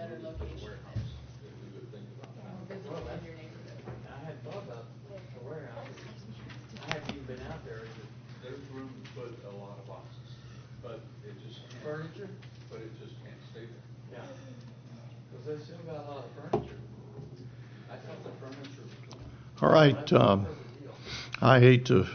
better location. Visible in your neighborhood. I hadn't thought about the warehouse. I haven't even been out there. There's room to put a lot of boxes, but it just can't. Furniture? But it just can't stay there. Yeah. Because they still got a lot of furniture. I thought the furniture was cool. All right. I hate to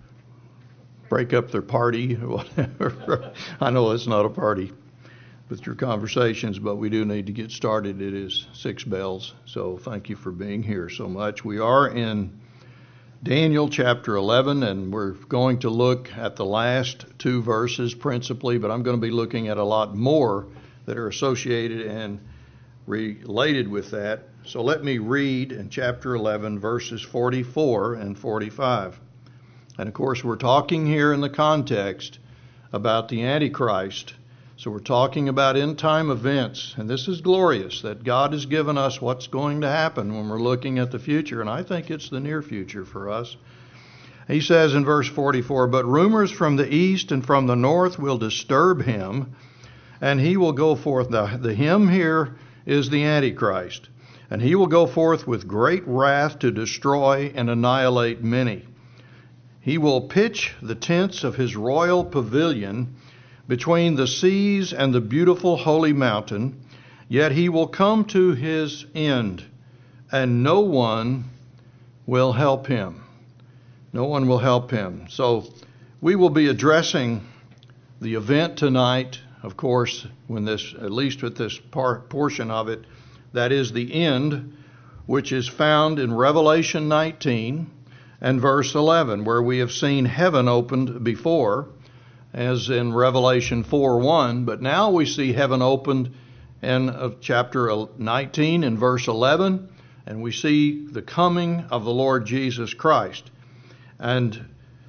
break up their party or whatever. I know it's not a party with your conversations, but we do need to get started. It is 6 bells, so thank you for being here so much. We are in Daniel chapter 11, and we're going to look at the last 2 verses principally, but I'm going to be looking at a lot more that are associated and related with that. So let me read in chapter 11, verses 44 and 45. And of course, we're talking here in the context about the Antichrist. So we're talking about end-time events, and this is glorious that God has given us what's going to happen when we're looking at the future, and I think it's the near future for us. He says in verse 44, "But rumors from the east and from the north will disturb him, and he will go forth." The him here is the Antichrist. "And he will go forth with great wrath to destroy and annihilate many. He will pitch the tents of his royal pavilion between the seas and the beautiful holy mountain, yet he will come to his end, and no one will help him." No one will help him. So we will be addressing the event tonight, of course, when this, at least with this portion of it, that is the end, which is found in Revelation 19 and verse 11, where we have seen heaven opened before, as in Revelation 4:1, but now we see heaven opened in chapter 19 and verse 11, and we see the coming of the Lord Jesus Christ. And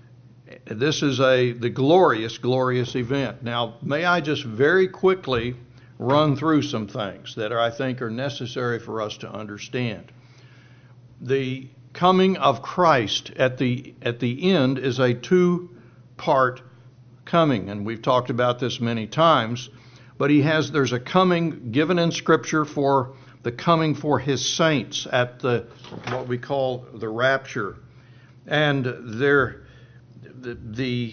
this is the glorious, glorious event. Now, may I just very quickly run through some things that I think are necessary for us to understand. The coming of Christ at the end is a 2-part coming, and we've talked about this many times, but there's a coming given in Scripture for the coming for his saints at what we call the rapture. And the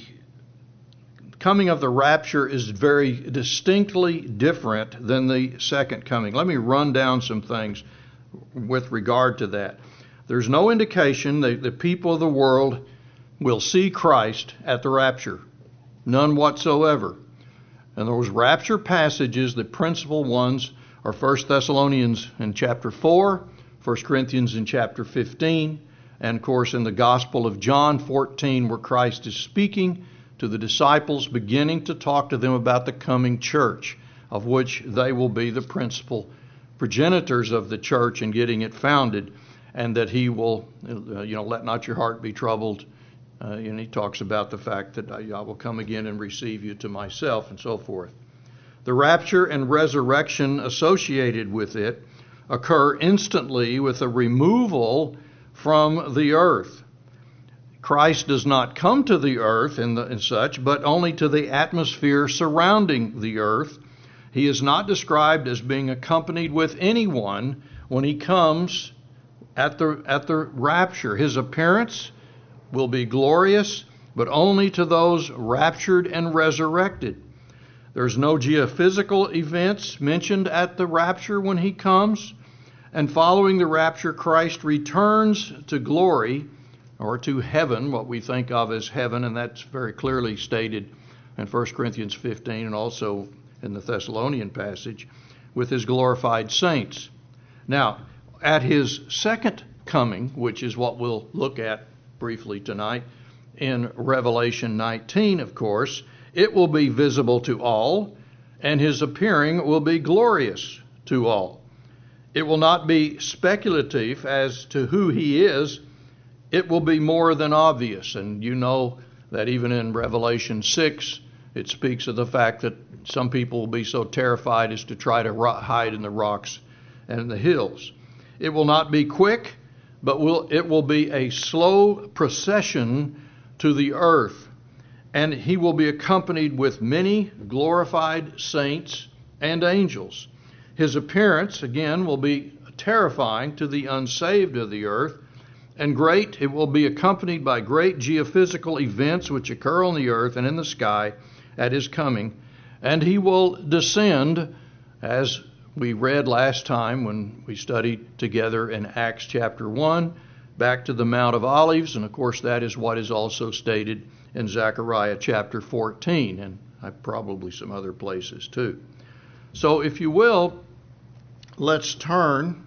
coming of the rapture is very distinctly different than the second coming. Let me run down some things with regard to that. There's no indication that the people of the world will see Christ at the rapture. None whatsoever. And those rapture passages, the principal ones, are 1 Thessalonians in chapter 4, 1 Corinthians in chapter 15, and of course in the Gospel of John 14, where Christ is speaking to the disciples, beginning to talk to them about the coming church, of which they will be the principal progenitors of the church in getting it founded, and that he will, let not your heart be troubled. And he talks about the fact that I will come again and receive you to myself, and so forth. The rapture and resurrection associated with it occur instantly with a removal from the earth. Christ does not come to the earth and such, but only to the atmosphere surrounding the earth. He is not described as being accompanied with anyone when he comes at the rapture. His appearance will be glorious, but only to those raptured and resurrected. There's no geophysical events mentioned at the rapture when he comes. And following the rapture, Christ returns to glory, or to heaven, what we think of as heaven, and that's very clearly stated in 1 Corinthians 15 and also in the Thessalonian passage, with his glorified saints. Now, at his second coming, which is what we'll look at briefly tonight, in Revelation 19, of course, it will be visible to all, and his appearing will be glorious to all. It will not be speculative as to who he is. It will be more than obvious. And you know that even in Revelation 6, it speaks of the fact that some people will be so terrified as to try to hide in the rocks and the hills. It will not be quick, but it will be a slow procession to the earth. And he will be accompanied with many glorified saints and angels. His appearance, again, will be terrifying to the unsaved of the earth, and it will be accompanied by great geophysical events which occur on the earth and in the sky at his coming. And he will descend, as we read last time when we studied together in Acts chapter 1, back to the Mount of Olives, and of course that is what is also stated in Zechariah chapter 14, and probably some other places too. So if you will, let's turn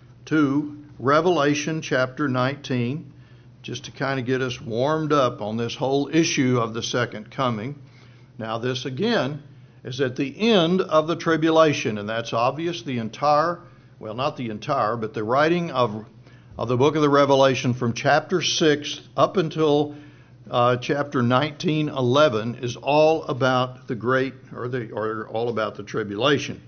to Revelation chapter 19, just to kind of get us warmed up on this whole issue of the second coming. Now this again is at the end of the tribulation, and that's obvious. The entire, well, not the entire, but the writing of the book of the Revelation from chapter 6 up until chapter 19:11 is all about the great, or all about the tribulation.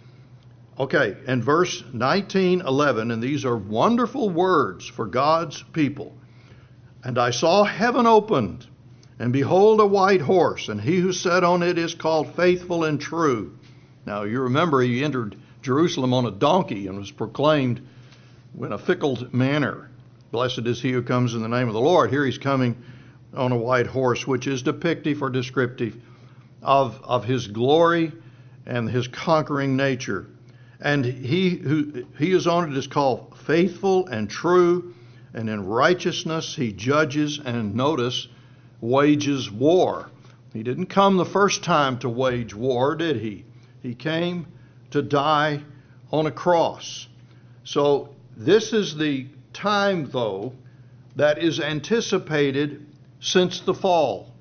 Okay, and verse 19:11, and these are wonderful words for God's people. And I saw heaven opened, and behold a white horse, and he who sat on it is called Faithful and True. Now you remember he entered Jerusalem on a donkey and was proclaimed in a fickle manner. Blessed is he who comes in the name of the Lord. Here he's coming on a white horse, which is depictive or descriptive of his glory and his conquering nature. And he is on it is called Faithful and True, and in righteousness he judges, and notice, wages war. He didn't come the first time to wage war, did he? He came to die on a cross. So this is the time, though, that is anticipated since the fall,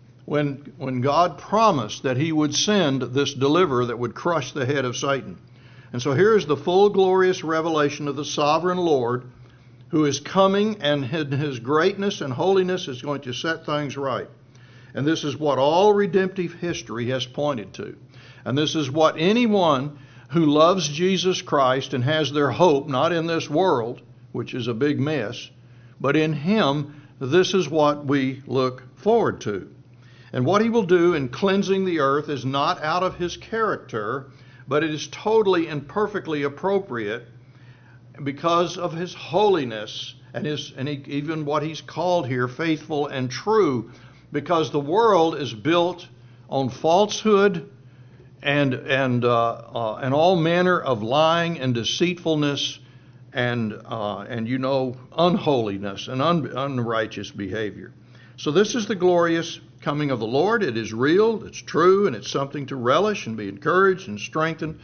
when God promised that he would send this deliverer that would crush the head of Satan. And so here is the full glorious revelation of the sovereign Lord, who is coming, and in his greatness and holiness is going to set things right. And this is what all redemptive history has pointed to. And this is what anyone who loves Jesus Christ and has their hope not in this world, which is a big mess, but in him, this is what we look forward to. And what he will do in cleansing the earth is not out of his character, but it is totally and perfectly appropriate because of his holiness and even what he's called here, faithful and true, because the world is built on falsehood and all manner of lying and deceitfulness and unholiness and unrighteous behavior. So this is the glorious coming of the Lord. It is real, it's true, and it's something to relish and be encouraged and strengthened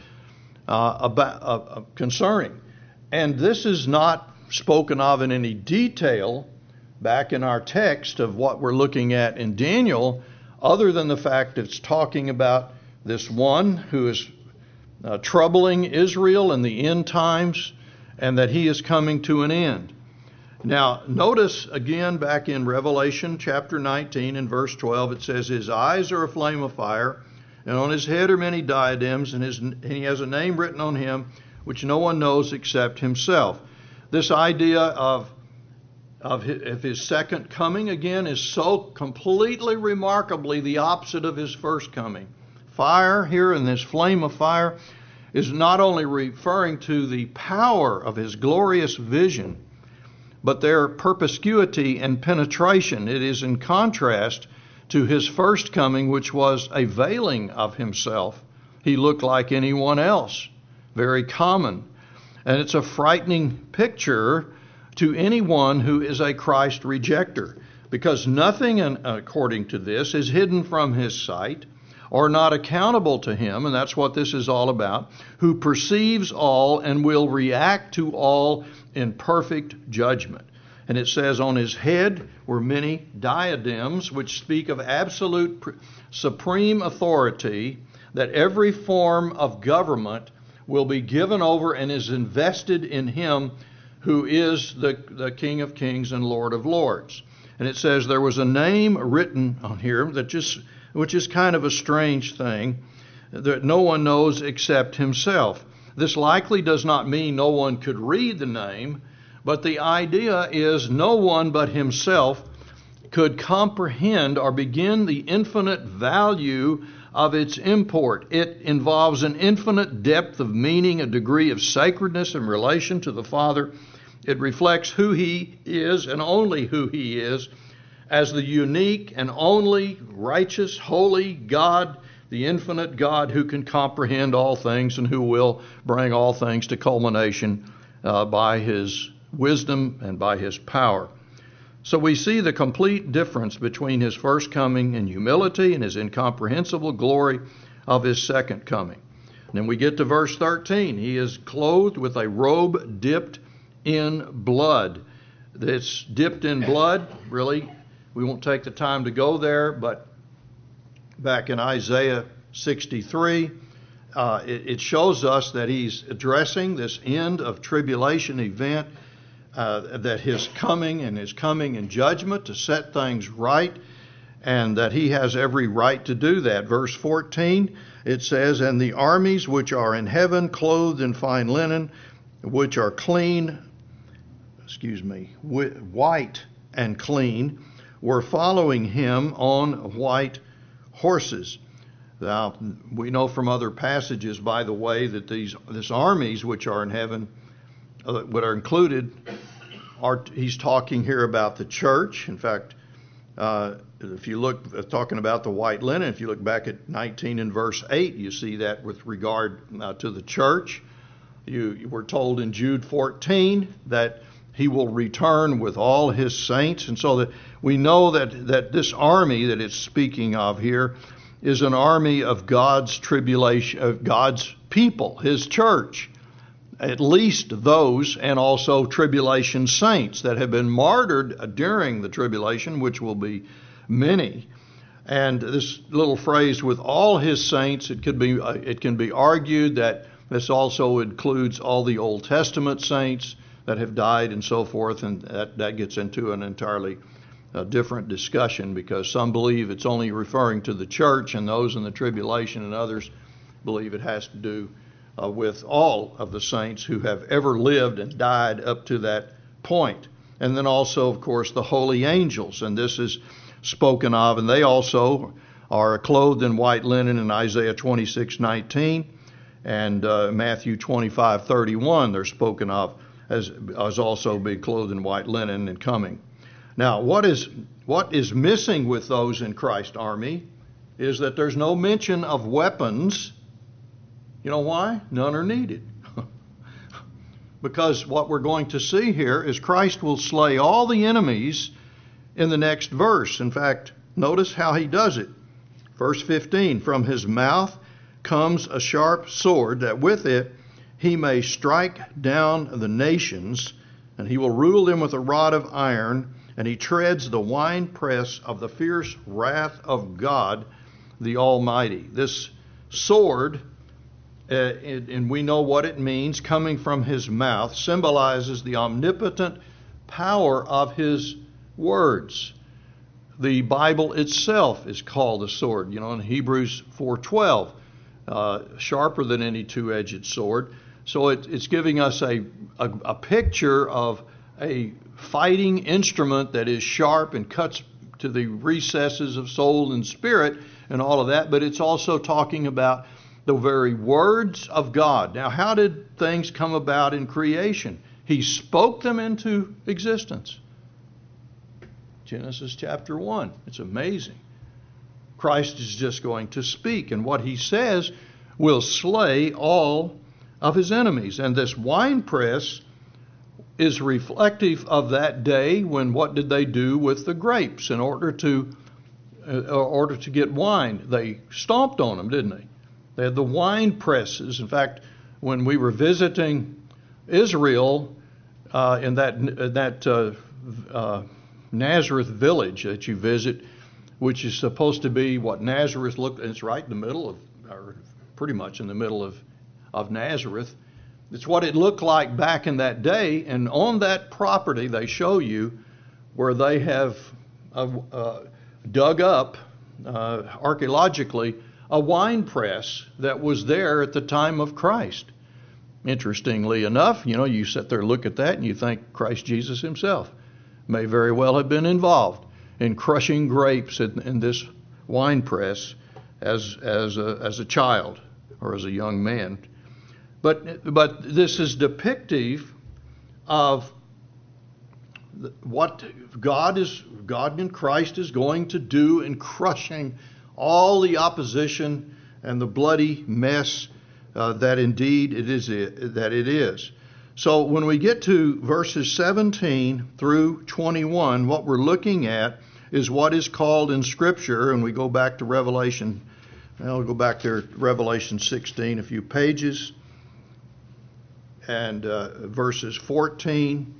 concerning. And this is not spoken of in any detail back in our text of what we're looking at in Daniel, other than the fact it's talking about this one who is troubling Israel in the end times, and that he is coming to an end. Now, notice again back in Revelation chapter 19 and verse 12, it says, his eyes are a flame of fire, and on his head are many diadems, and he has a name written on him which no one knows except himself. This idea of his second coming, again, is so completely remarkably the opposite of his first coming. Fire here in this flame of fire is not only referring to the power of his glorious vision, but their perspicuity and penetration. It is in contrast to his first coming, which was a veiling of himself. He looked like anyone else, very common. And it's a frightening picture to anyone who is a Christ rejecter, because nothing, according to this, is hidden from his sight or not accountable to him, and that's what this is all about, who perceives all and will react to all in perfect judgment. And it says on his head were many diadems, which speak of absolute supreme authority, that every form of government will be given over and is invested in him who is the King of Kings and Lord of Lords. And it says there was a name written on here which is kind of a strange thing, that no one knows except himself. This likely does not mean no one could read the name, but the idea is no one but himself could comprehend or begin the infinite value of its import. It involves an infinite depth of meaning, a degree of sacredness in relation to the Father. It reflects who He is and only who He is as the unique and only righteous, holy God, the infinite God who can comprehend all things and who will bring all things to culmination by His wisdom and by His power. So we see the complete difference between His first coming in humility and His incomprehensible glory of His second coming. And then we get to verse 13. He is clothed with a robe dipped in blood. It's dipped in blood, really. We won't take the time to go there, but back in Isaiah 63, it shows us that He's addressing this end of tribulation event, that His coming in judgment to set things right, and that He has every right to do that. Verse 14, it says, "And the armies which are in heaven, clothed in fine linen, which are white and clean, were following Him on white horses." Now, we know from other passages, by the way, that these armies which are in heaven, what are included, he's talking here about the church. In fact, if you look, talking about the white linen, if you look back at 19 and verse 8, you see that with regard to the church. You were told in Jude 14 that He will return with all His saints. And so that we know that this army that it's speaking of here is an army of God's tribulation, of God's people, His church. At least those, and also tribulation saints that have been martyred during the tribulation, which will be many. And this little phrase, with all His saints, it can be argued that this also includes all the Old Testament saints that have died and so forth, and that gets into an entirely different discussion, because some believe it's only referring to the church and those in the tribulation, and others believe it has to do with all of the saints who have ever lived and died up to that point. And then also, of course, the holy angels, and this is spoken of, and they also are clothed in white linen in Isaiah 26:19 and Matthew 25:31. They're spoken of as also being clothed in white linen and coming. Now, what is missing with those in Christ's army is that there's no mention of weapons. You know why? None are needed. Because what we're going to see here is Christ will slay all the enemies in the next verse. In fact, notice how He does it. Verse 15, "From His mouth comes a sharp sword, that with it He may strike down the nations, and He will rule them with a rod of iron, and He treads the winepress of the fierce wrath of God the Almighty." This sword, and we know what it means, coming from His mouth, symbolizes the omnipotent power of His words. The Bible itself is called a sword. You know, in Hebrews 4:12, sharper than any two-edged sword. So it's giving us a picture of a fighting instrument that is sharp and cuts to the recesses of soul and spirit and all of that. But it's also talking about the very words of God. Now, how did things come about in creation? He spoke them into existence. Genesis chapter 1. It's amazing. Christ is just going to speak, and what He says will slay all of His enemies. And this winepress is reflective of that day when what did they do with the grapes in order to get wine? They stomped on them, didn't they? They had the wine presses. In fact, when we were visiting Israel in that Nazareth village that you visit, which is supposed to be what Nazareth looked, it's right in the middle of, or pretty much in the middle of Nazareth. It's what it looked like back in that day, and on that property they show you where they have dug up archaeologically a wine press that was there at the time of Christ. Interestingly enough, you know, you sit there and look at that and you think Christ Jesus Himself may very well have been involved in crushing grapes in this wine press as a child or as a young man. But this is depictive of what God in Christ is going to do in crushing all the opposition and the bloody mess that indeed it is. So when we get to verses 17 through 21, what we're looking at is what is called in Scripture, and we go back to Revelation. We'll go back there, Revelation 16, a few pages, and verses 14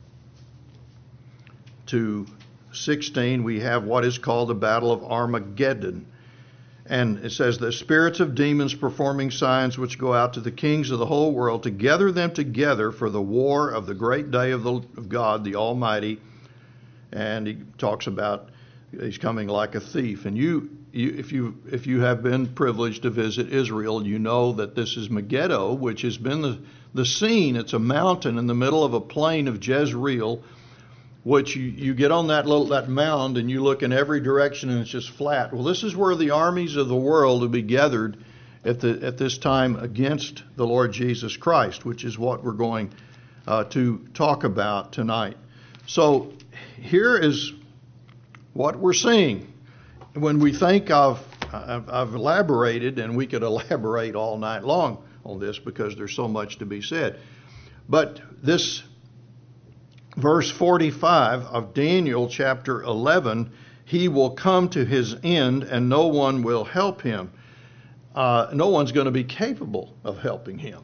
to 16, we have what is called the Battle of Armageddon. And it says, the spirits of demons performing signs which go out to the kings of the whole world to gather them together for the war of the great day of God, the Almighty. And he talks about he's coming like a thief. And if you have been privileged to visit Israel, you know that this is Megiddo, which has been the scene. It's a mountain in the middle of a plain of Jezreel, which you get on that mound and you look in every direction and it's just flat. Well, this is where the armies of the world will be gathered at this time against the Lord Jesus Christ, which is what we're going to talk about tonight. So here is what we're seeing. When we think I've elaborated, and we could elaborate all night long on this because there's so much to be said. But this verse 45 of Daniel chapter 11, he will come to his end and no one will help him. No one's going to be capable of helping him.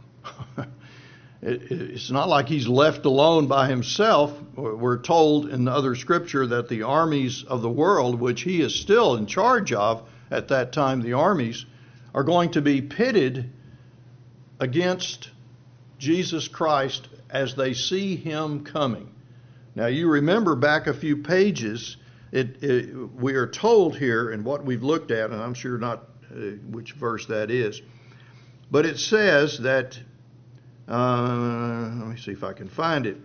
It's not like he's left alone by himself. We're told in other scripture that the armies of the world, which he is still in charge of at that time, the armies, are going to be pitted against Jesus Christ as they see him coming. Now, you remember back a few pages, we are told here in what we've looked at, and I'm sure not which verse that is, but it says that, let me see if I can find it.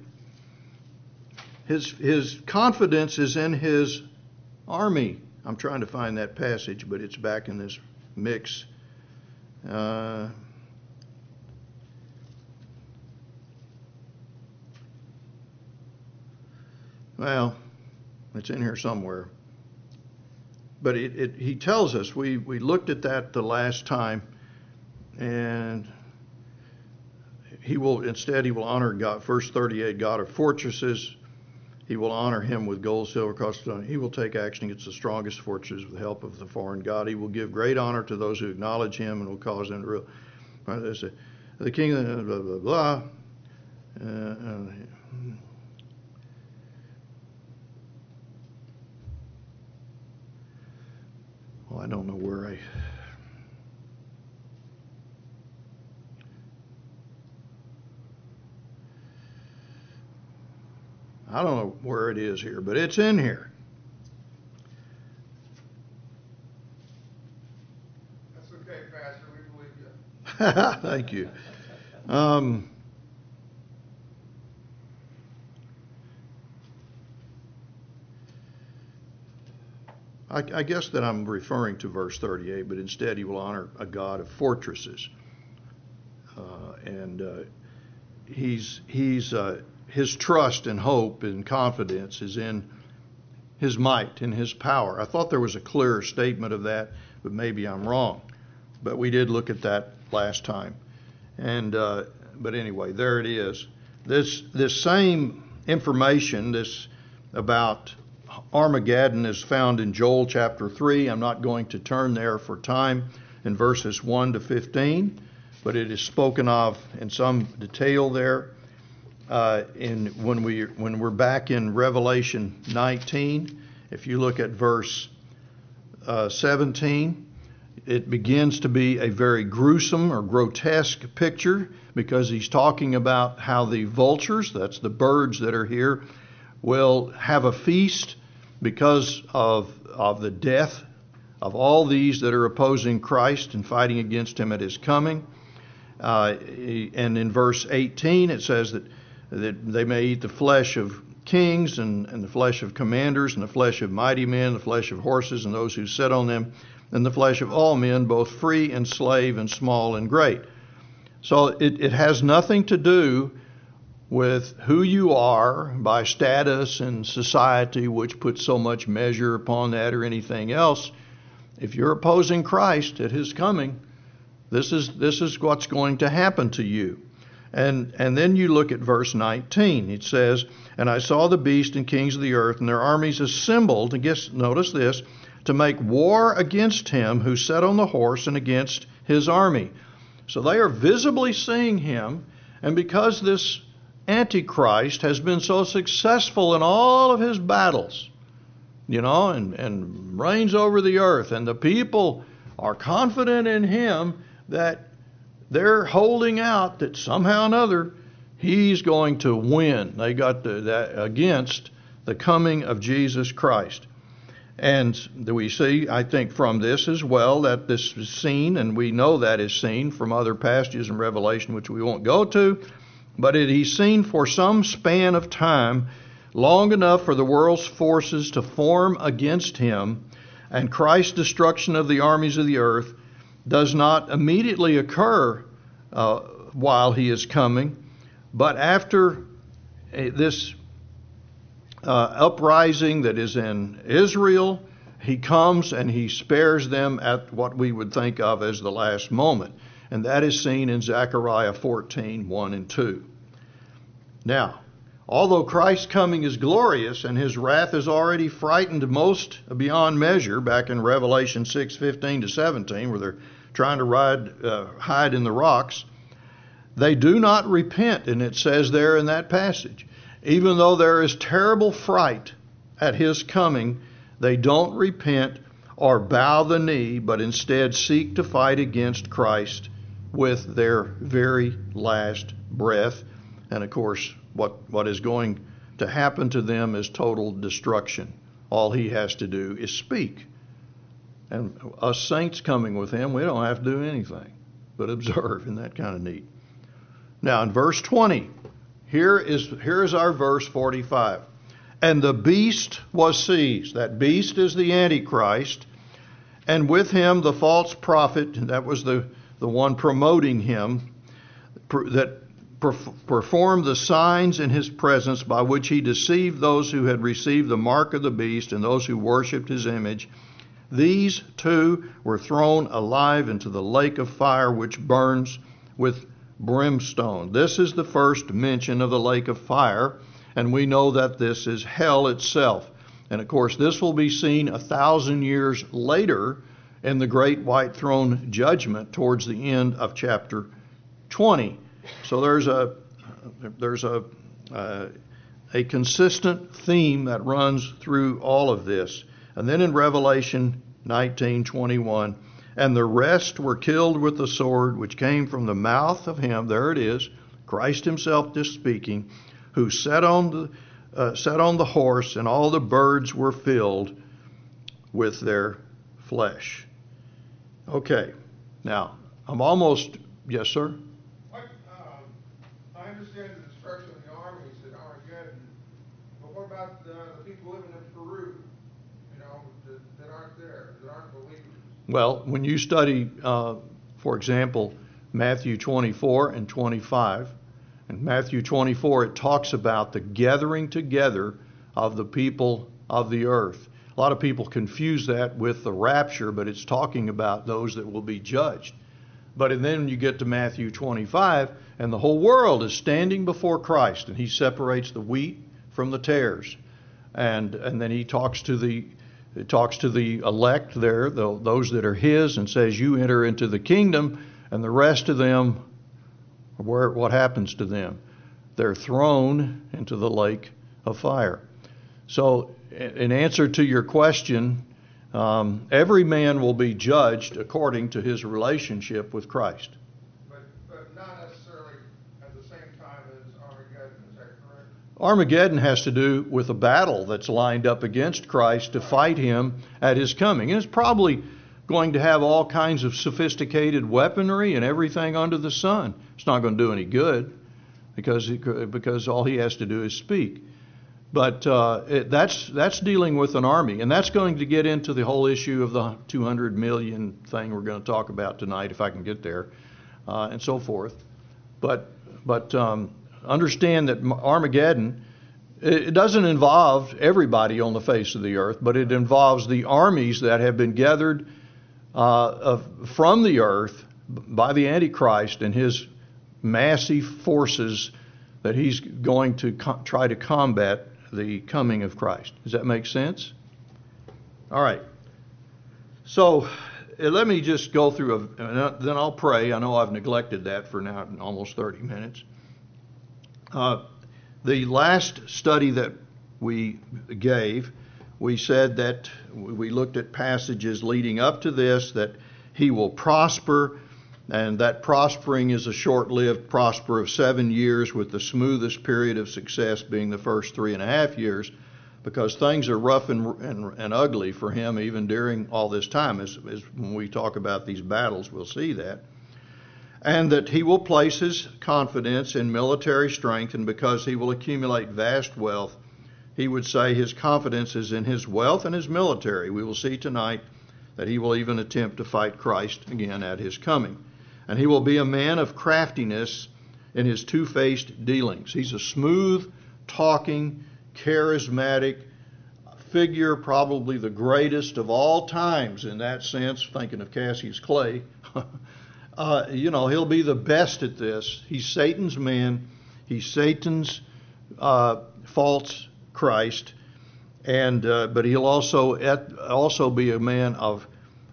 His confidence is in his army. I'm trying to find that passage, but it's back in this mix. Well, it's in here somewhere. But he tells us, we looked at that the last time, and he will honor God, verse 38, God of fortresses. He will honor him with gold, silver, costly stone. He will take action against the strongest fortresses with the help of the foreign God. He will give great honor to those who acknowledge him and will cause them to rule. The king, blah, blah, blah. Well, I don't know where I don't know where it is here, but it's in here. That's okay, Pastor. We believe you. Thank you. I guess that I'm referring to verse 38, but instead he will honor a God of fortresses. His trust and hope and confidence is in his might and his power. I thought there was a clearer statement of that, but maybe I'm wrong. But we did look at that last time. But anyway, there it is. This same information, this about Armageddon, is found in Joel chapter 3. I'm not going to turn there for time, in verses 1 to 15, but it is spoken of in some detail there. When we're back in Revelation 19, if you look at verse 17, it begins to be a very gruesome or grotesque picture, because he's talking about how the vultures, that's the birds that are here, will have a feast because of the death of all these that are opposing Christ and fighting against him at his coming. And in verse 18 it says that they may eat the flesh of kings and the flesh of commanders and the flesh of mighty men, the flesh of horses and those who sit on them. in the flesh of all men, both free and slave and small and great. So it has nothing to do with who you are by status in society, which puts so much measure upon that, or anything else. If you're opposing Christ at his coming, this is what's going to happen to you. And then you look at verse 19. It says, "And I saw the beast and kings of the earth and their armies assembled," notice this, "to make war against him who sat on the horse and against his army." So they are visibly seeing him, and because this Antichrist has been so successful in all of his battles, and reigns over the earth, and the people are confident in him that they're holding out that somehow or another he's going to win. They got that against the coming of Jesus Christ. And we see, I think, from this as well, that this is seen, and we know that is seen from other passages in Revelation, which we won't go to, but he's seen for some span of time, long enough for the world's forces to form against him, and Christ's destruction of the armies of the earth does not immediately occur while he is coming, but after this uprising that is in Israel, he comes and he spares them at what we would think of as the last moment. And that is seen in Zechariah 14, 1 and 2. Now, although Christ's coming is glorious and his wrath has already frightened most beyond measure, back in Revelation 6:15 to 17, where they're trying to hide in the rocks, they do not repent, and it says there in that passage. Even though there is terrible fright at his coming, they don't repent or bow the knee, but instead seek to fight against Christ with their very last breath. And of course, what is going to happen to them is total destruction. All he has to do is speak. And us saints coming with him, we don't have to do anything but observe. Isn't that kind of neat? Now in verse 20, here is our verse 45. "And the beast was seized." That beast is the Antichrist. "And with him the false prophet," that was the one promoting him, that performed the signs in his presence by which he deceived those who had received the mark of the beast and those who worshipped his image. These two were thrown alive into the lake of fire which burns with brimstone. This is the first mention of the lake of fire, and we know that this is hell itself. And of course, this will be seen 1,000 years later in the great white throne judgment towards the end of chapter 20. So there's a consistent theme that runs through all of this. And then in Revelation 19:21, "And the rest were killed with the sword which came from the mouth of him," there it is, Christ himself just speaking, "who sat on the horse, and all the birds were filled with their flesh." Okay, now I'm almost, yes, sir? I understand the destruction of the armies at Armageddon, but what about the people living in Peru, that aren't there, that aren't believers? Well, when you study, for example, Matthew 24 and 25, in Matthew 24 it talks about the gathering together of the people of the earth. A lot of people confuse that with the rapture, but it's talking about those that will be judged. But then you get to Matthew 25, and the whole world is standing before Christ, and he separates the wheat from the tares. And then he talks to the elect there, those that are his, and says, "You enter into the kingdom," and the rest of them, what happens to them? They're thrown into the lake of fire. So in answer to your question, every man will be judged according to his relationship with Christ. But not necessarily at the same time as Armageddon, is that correct? Armageddon has to do with a battle that's lined up against Christ to fight him at his coming. And it's probably going to have all kinds of sophisticated weaponry and everything under the sun. It's not going to do any good because all he has to do is speak. But that's dealing with an army, and that's going to get into the whole issue of the 200 million thing we're going to talk about tonight, if I can get there, and so forth. But understand that Armageddon, it doesn't involve everybody on the face of the earth, but it involves the armies that have been gathered from the earth by the Antichrist and his massive forces that he's going to try to combat the coming of Christ. Does that make sense? All right. So let me just go through, then I'll pray. I know I've neglected that for now almost 30 minutes. The last study that we gave, we said that we looked at passages leading up to this, that he will prosper, and that prospering is a short-lived prosper of 7 years, with the smoothest period of success being the first 3.5 years, because things are rough and ugly for him even during all this time. As when we talk about these battles, we'll see that. And that he will place his confidence in military strength, and because he will accumulate vast wealth, he would say his confidence is in his wealth and his military. We will see tonight that he will even attempt to fight Christ again at his coming. And he will be a man of craftiness in his two-faced dealings. He's a smooth, talking, charismatic figure, probably the greatest of all times in that sense, thinking of Cassius Clay. He'll be the best at this. He's Satan's man. He's Satan's false Christ, and but he'll also be a man of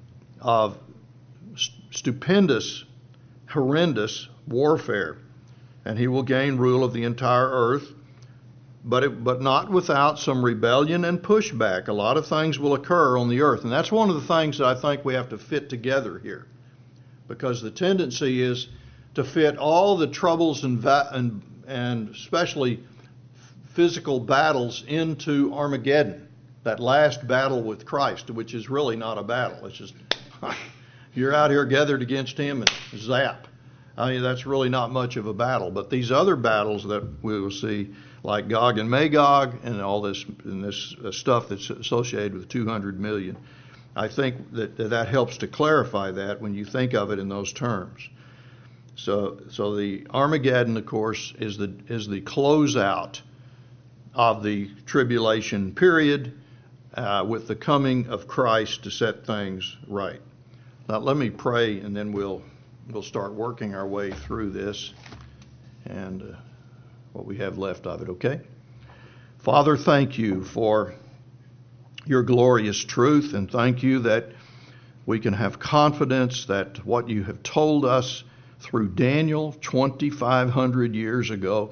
stupendous, horrendous warfare, and he will gain rule of the entire earth, but not without some rebellion and pushback. A lot of things will occur on the earth, and that's one of the things that I think we have to fit together here. Because the tendency is to fit all the troubles and especially physical battles into Armageddon, that last battle with Christ, which is really not a battle. It's just you're out here gathered against him and zap. I mean, that's really not much of a battle. But these other battles that we will see, like Gog and Magog and all this stuff that's associated with 200 million, I think that helps to clarify that when you think of it in those terms. So the Armageddon, of course, is the closeout of the tribulation period, with the coming of Christ to set things right. Now let me pray, and then we'll start working our way through this and what we have left of it. Okay, Father, thank you for your glorious truth, and thank you that we can have confidence that what you have told us through Daniel 2,500 years ago,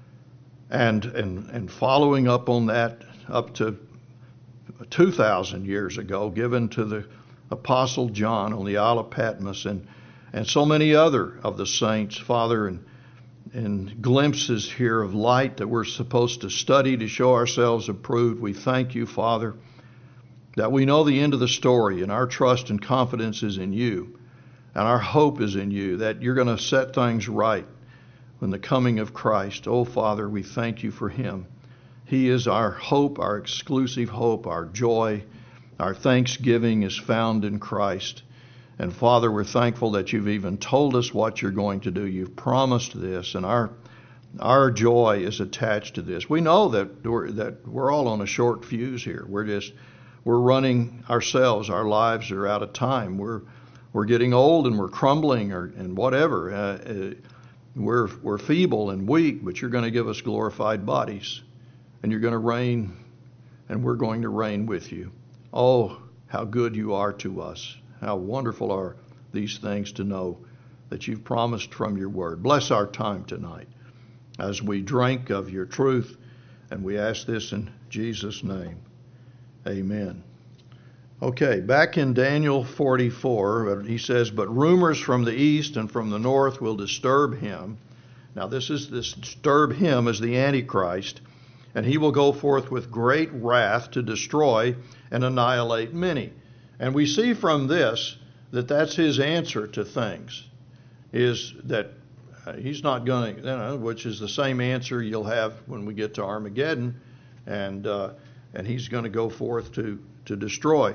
and following up on that up to 2,000 years ago, given to the Apostle John on the Isle of Patmos, and so many other of the saints, Father, and glimpses here of light that we're supposed to study to show ourselves approved. We thank you, Father, that we know the end of the story, and our trust and confidence is in you, and our hope is in you, that you're going to set things right when the coming of Christ. Oh, Father, we thank you for him. He is our hope, our exclusive hope, our joy. Our thanksgiving is found in Christ. And Father, we're thankful that you've even told us what you're going to do. You've promised this, and our joy is attached to this. We know that we're all on a short fuse here. We're running ourselves. Our lives are out of time. We're getting old and we're crumbling and whatever. We're feeble and weak, but you're going to give us glorified bodies, and you're going to reign, and we're going to reign with you. Oh, how good you are to us. How wonderful are these things to know that you've promised from your word. Bless our time tonight as we drink of your truth, and we ask this in Jesus' name. Amen. Okay, back in Daniel 44, he says, "But rumors from the east and from the north will disturb him." Now this disturb him as the Antichrist, and he will go forth with great wrath to destroy and annihilate many. And we see from this that that's his answer to things, is that he's not going to, which is the same answer you'll have when we get to Armageddon, and he's going to go forth to destroy.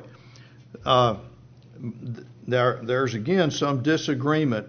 There's again some disagreement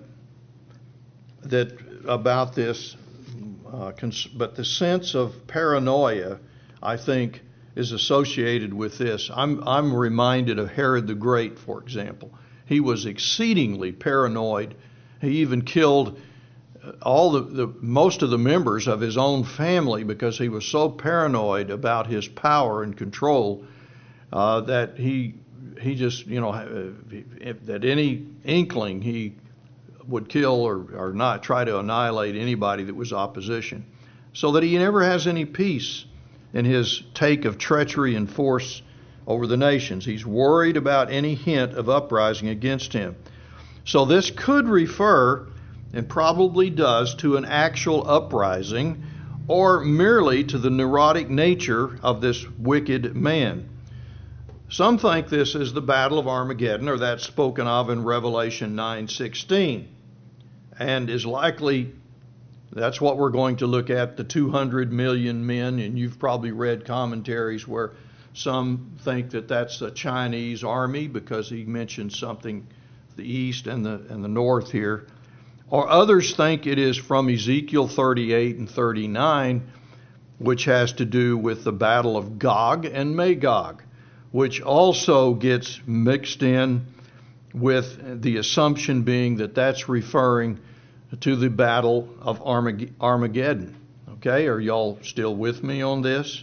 about this, but the sense of paranoia, I think, is associated with this. I'm reminded of Herod the Great, for example. He was exceedingly paranoid. He even killed most of the members of his own family because he was so paranoid about his power and control that he just, that any inkling he would kill or not try to annihilate anybody that was opposition, so that he never has any peace in his take of treachery and force over the nations. He's worried about any hint of uprising against him. So this could refer, and probably does, to an actual uprising, or merely to the neurotic nature of this wicked man. Some think this is the Battle of Armageddon, or that's spoken of in Revelation 9:16, and is likely, that's what we're going to look at, the 200 million men, and you've probably read commentaries where some think that that's the Chinese army because he mentioned something, the east and the north here. Or others think it is from Ezekiel 38 and 39, which has to do with the battle of Gog and Magog, which also gets mixed in with the assumption being that that's referring to the battle of Armageddon. Okay, are y'all still with me on this?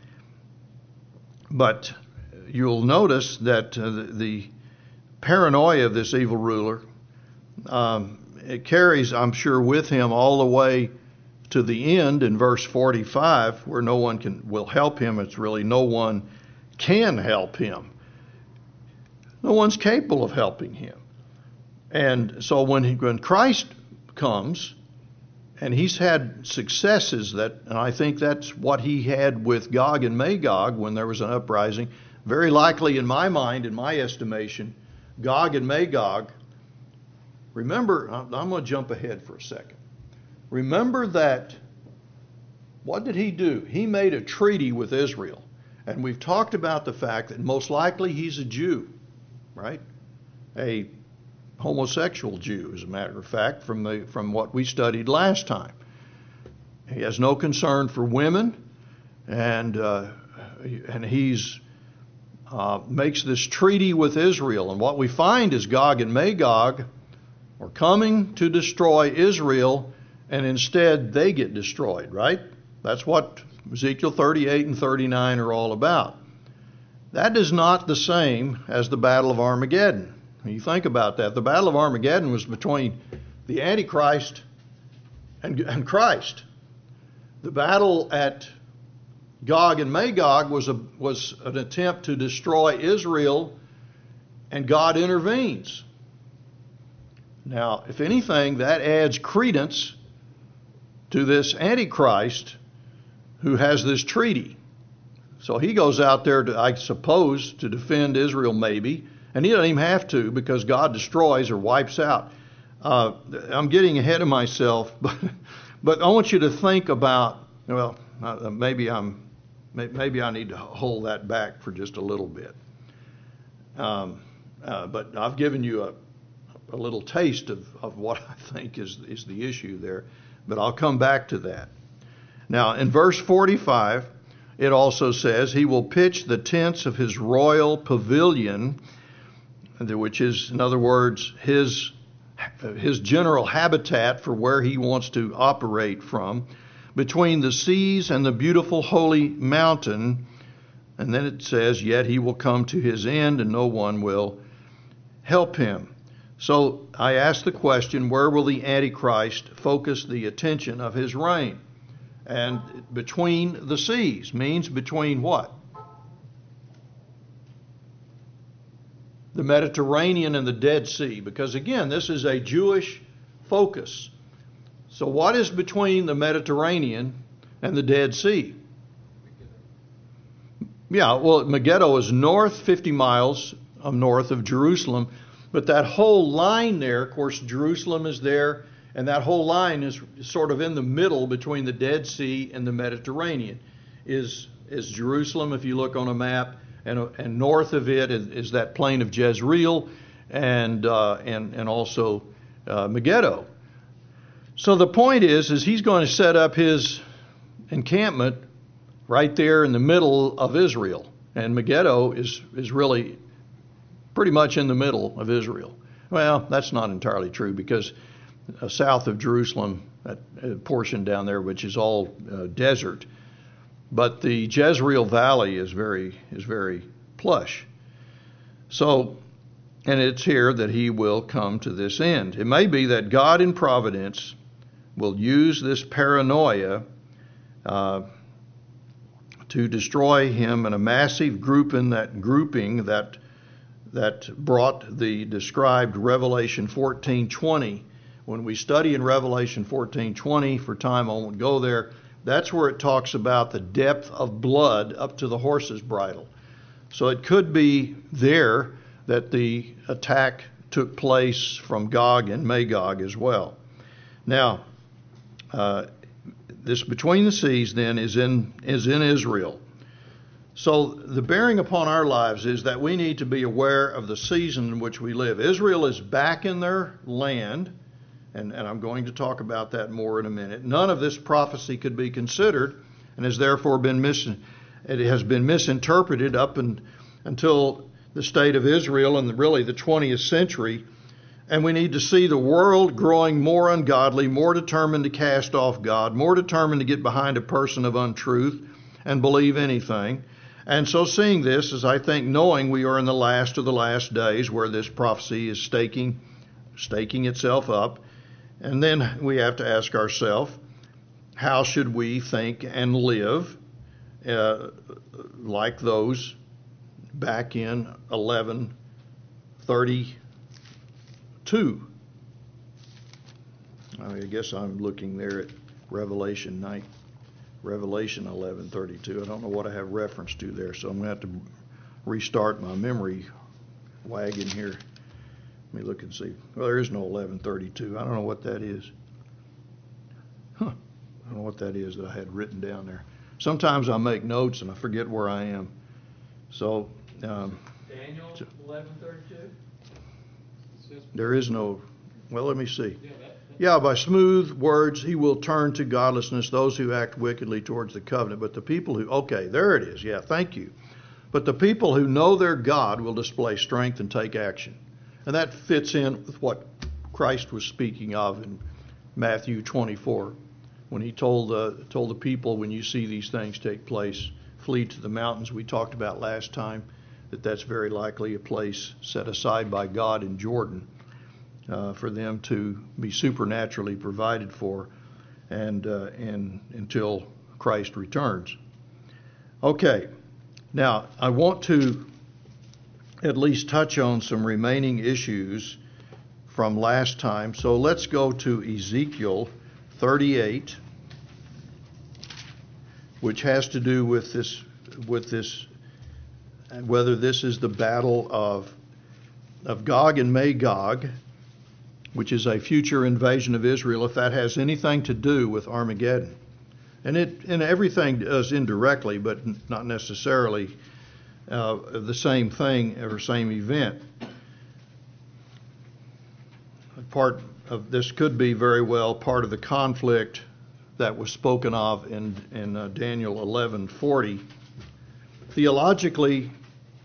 But you'll notice that the paranoia of this evil ruler, it carries, I'm sure, with him all the way to the end in verse 45, where no one will help him. It's really no one can help him. No one's capable of helping him. And so when Christ comes, and he's had successes and I think that's what he had with Gog and Magog when there was an uprising. Very likely, in my mind, in my estimation, Gog and Magog, remember, I'm going to jump ahead for a second. Remember that, what did he do? He made a treaty with Israel. And we've talked about the fact that most likely he's a Jew, right? A homosexual Jew, as a matter of fact, from what we studied last time. He has no concern for women, and he's makes this treaty with Israel. And what we find is Gog and Magog are coming to destroy Israel, and instead they get destroyed, right? That's what Ezekiel 38 and 39 are all about. That is not the same as the Battle of Armageddon. When you think about that, the Battle of Armageddon was between the Antichrist and Christ. The battle at Gog and Magog was an attempt to destroy Israel, and God intervenes. Now, if anything, that adds credence to this Antichrist who has this treaty. So he goes out there, I suppose, to defend Israel maybe, and he doesn't even have to because God destroys or wipes out. I'm getting ahead of myself, but I want you to think about, well, maybe I need to hold that back for just a little bit. But I've given you a little taste of what I think is the issue there, but I'll come back to that. Now, in verse 45, it also says, he will pitch the tents of his royal pavilion, which is, in other words, his general habitat for where he wants to operate from, between the seas and the beautiful holy mountain. And then it says, yet he will come to his end and no one will help him. So I ask the question, where will the Antichrist focus the attention of his reign? And between the seas means between what? The Mediterranean and the Dead Sea, because again, this is a Jewish focus. So what is between the Mediterranean and the Dead Sea? Yeah, well, Megiddo is north, 50 miles north of Jerusalem, but that whole line there, of course, Jerusalem is there, and that whole line is sort of in the middle between the Dead Sea and the Mediterranean, is is Jerusalem, if you look on a map, and north of it is that plain of Jezreel, and also Megiddo. So the point is he's going to set up his encampment right there in the middle of Israel, and Megiddo is really pretty much in the middle of Israel. Well, that's not entirely true, because south of Jerusalem, that portion down there, which is all desert, but the Jezreel Valley is very plush. So, and it's here that he will come to this end. It may be that God in providence will use this paranoia to destroy him in a massive grouping that brought the described Revelation 14:20. When we study in Revelation 14:20, for time I won't go there, that's where it talks about the depth of blood up to the horse's bridle. So it could be there that the attack took place from Gog and Magog as well. Now, this between the seas then is in Israel. So the bearing upon our lives is that we need to be aware of the season in which we live. Israel is back in their land, and I'm going to talk about that more in a minute. None of this prophecy could be considered, and has therefore been misinterpreted up until the state of Israel and really the 20th century. And we need to see the world growing more ungodly, more determined to cast off God, more determined to get behind a person of untruth and believe anything. And so seeing this is, I think, knowing we are in the last of the last days where this prophecy is staking itself up. And then we have to ask ourselves, how should we think and live like those back in 1132? I guess I'm looking there at Revelation 11:32. I don't know what I have reference to there, so I'm going to have to restart my memory wagon here. Let me look and see. Well, there is no 11:32. I don't know what that is. I don't know what that is that I had written down there. Sometimes I make notes and I forget where I am. So Daniel 11:32. There is no. Well, let me see. Yeah, by smooth words he will turn to godlessness those who act wickedly towards the covenant. But the people who, okay, there it is. Yeah, thank you. But the people who know their God will display strength and take action. And that fits in with what Christ was speaking of in Matthew 24, when he told the people, when you see these things take place, flee to the mountains. We talked about last time that's very likely a place set aside by God in Jordan for them to be supernaturally provided for, and until Christ returns. Okay, now I want to at least touch on some remaining issues from last time. So let's go to Ezekiel 38, which has to do with this, whether this is the battle of Gog and Magog, which is a future invasion of Israel, if that has anything to do with Armageddon. And everything does indirectly, but not necessarily the same thing or same event. Part of this could be very well part of the conflict that was spoken of in Daniel 11:40. Theologically,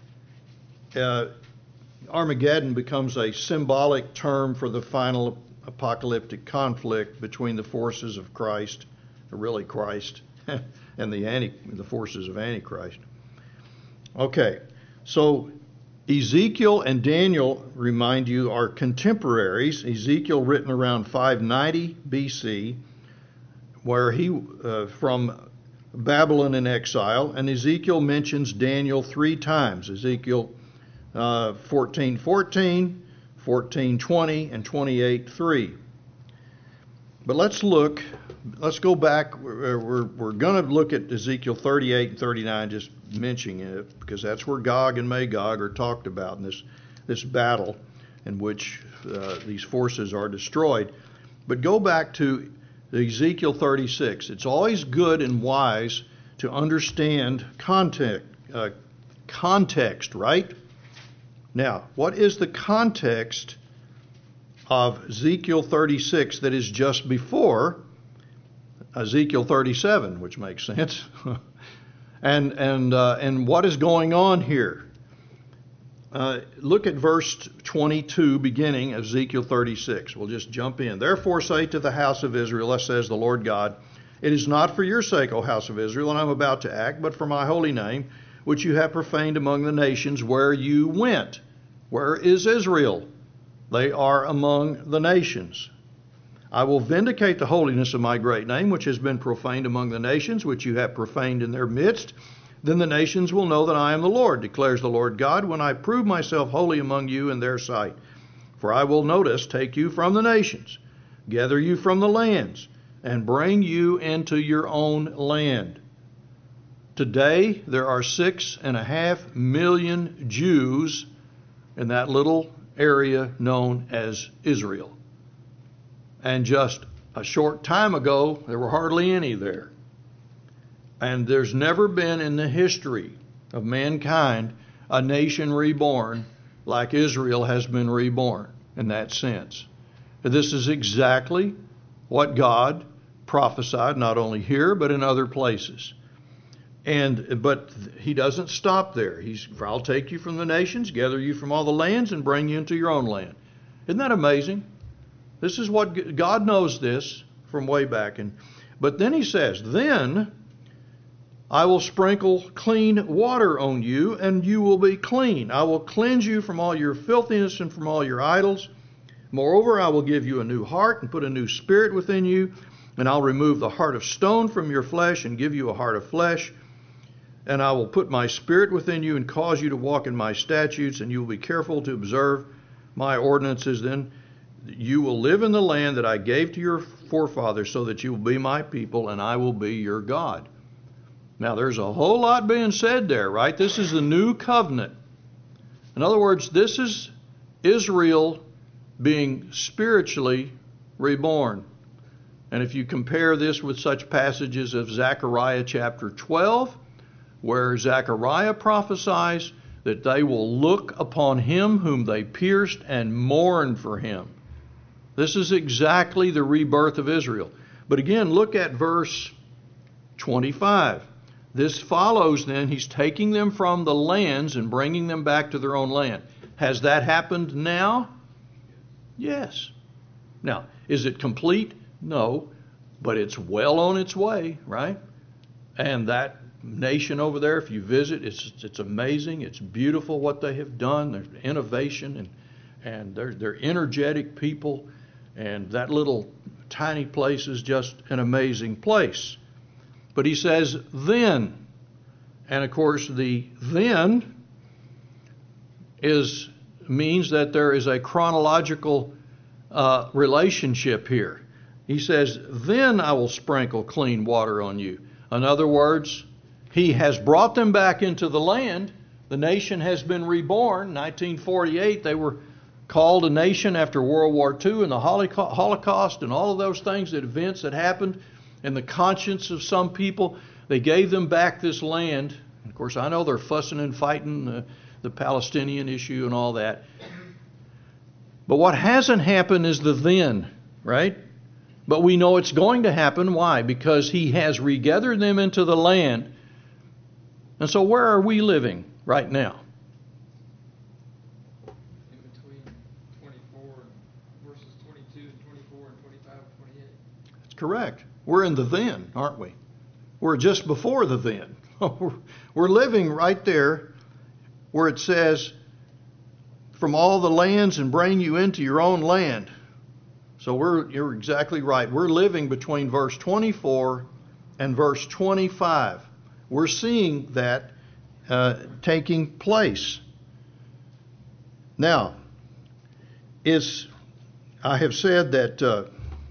Armageddon becomes a symbolic term for the final apocalyptic conflict between the forces of Christ, or really Christ, and the forces of Antichrist. Okay, so Ezekiel and Daniel, remind you, are contemporaries. Ezekiel written around 590 BC, where he from Babylon in exile, and Ezekiel mentions Daniel 3 times. Ezekiel 14:14, 14:20, and 28:3. But let's go back. We're going to look at Ezekiel 38 and 39, just mentioning it, because that's where Gog and Magog are talked about in this battle in which these forces are destroyed. But go back to Ezekiel 36. It's always good and wise to understand context, right? Now, what is the context of Ezekiel 36 that is just before Ezekiel 37, which makes sense? and what is going on here? Look at verse 22, beginning of Ezekiel 36. We'll just jump in. Therefore say to the house of Israel, thus says the Lord God, it is not for your sake, O house of Israel, and I'm about to act, but for my holy name, which you have profaned among the nations where you went. Where is Israel? They are among the nations. I will vindicate the holiness of my great name, which has been profaned among the nations, which you have profaned in their midst. Then the nations will know that I am the Lord, declares the Lord God, when I prove myself holy among you in their sight. For I will, notice, take you from the nations, gather you from the lands, and bring you into your own land. Today, there are 6.5 million Jews in that little area known as Israel. And just a short time ago, there were hardly any there. And there's never been in the history of mankind a nation reborn like Israel has been reborn in that sense. This is exactly what God prophesied, not only here, but in other places. But he doesn't stop there. For I'll take you from the nations, gather you from all the lands, and bring you into your own land. Isn't that amazing? This is what God knows this from way back. But then he says, then I will sprinkle clean water on you, and you will be clean. I will cleanse you from all your filthiness and from all your idols. Moreover, I will give you a new heart and put a new spirit within you, and I'll remove the heart of stone from your flesh and give you a heart of flesh. And I will put my spirit within you and cause you to walk in my statutes, and you will be careful to observe my ordinances. Then you will live in the land that I gave to your forefathers, so that you will be my people, and I will be your God. Now, there's a whole lot being said there, right? This is the new covenant. In other words, this is Israel being spiritually reborn. And if you compare this with such passages of Zechariah chapter 12, where Zechariah prophesies that they will look upon him whom they pierced and mourn for him. This is exactly the rebirth of Israel. But again, look at verse 25. This follows then, he's taking them from the lands and bringing them back to their own land. Has that happened now? Yes. Now, is it complete? No. But it's well on its way, right? And that nation over there, if you visit, it's amazing. It's beautiful what they have done. There's innovation and they're energetic people. And that little tiny place is just an amazing place. But he says, then. And of course, the then means that there is a chronological relationship here. He says, then I will sprinkle clean water on you. In other words, he has brought them back into the land. The nation has been reborn. In 1948, they were called a nation after World War II and the Holocaust and all of those things, events that happened in the conscience of some people. They gave them back this land. Of course, I know they're fussing and fighting the Palestinian issue and all that. But what hasn't happened is the then, right? But we know it's going to happen. Why? Because he has regathered them into the land. And so where are we living right now? In between 24 verses 22 and 24 and 25 and 28. That's correct. We're in the then, aren't we? We're just before the then. We're living right there where it says, from all the lands and bring you into your own land. So you're exactly right. We're living between verse 24 and verse 25. We're seeing that taking place. Now, I have said that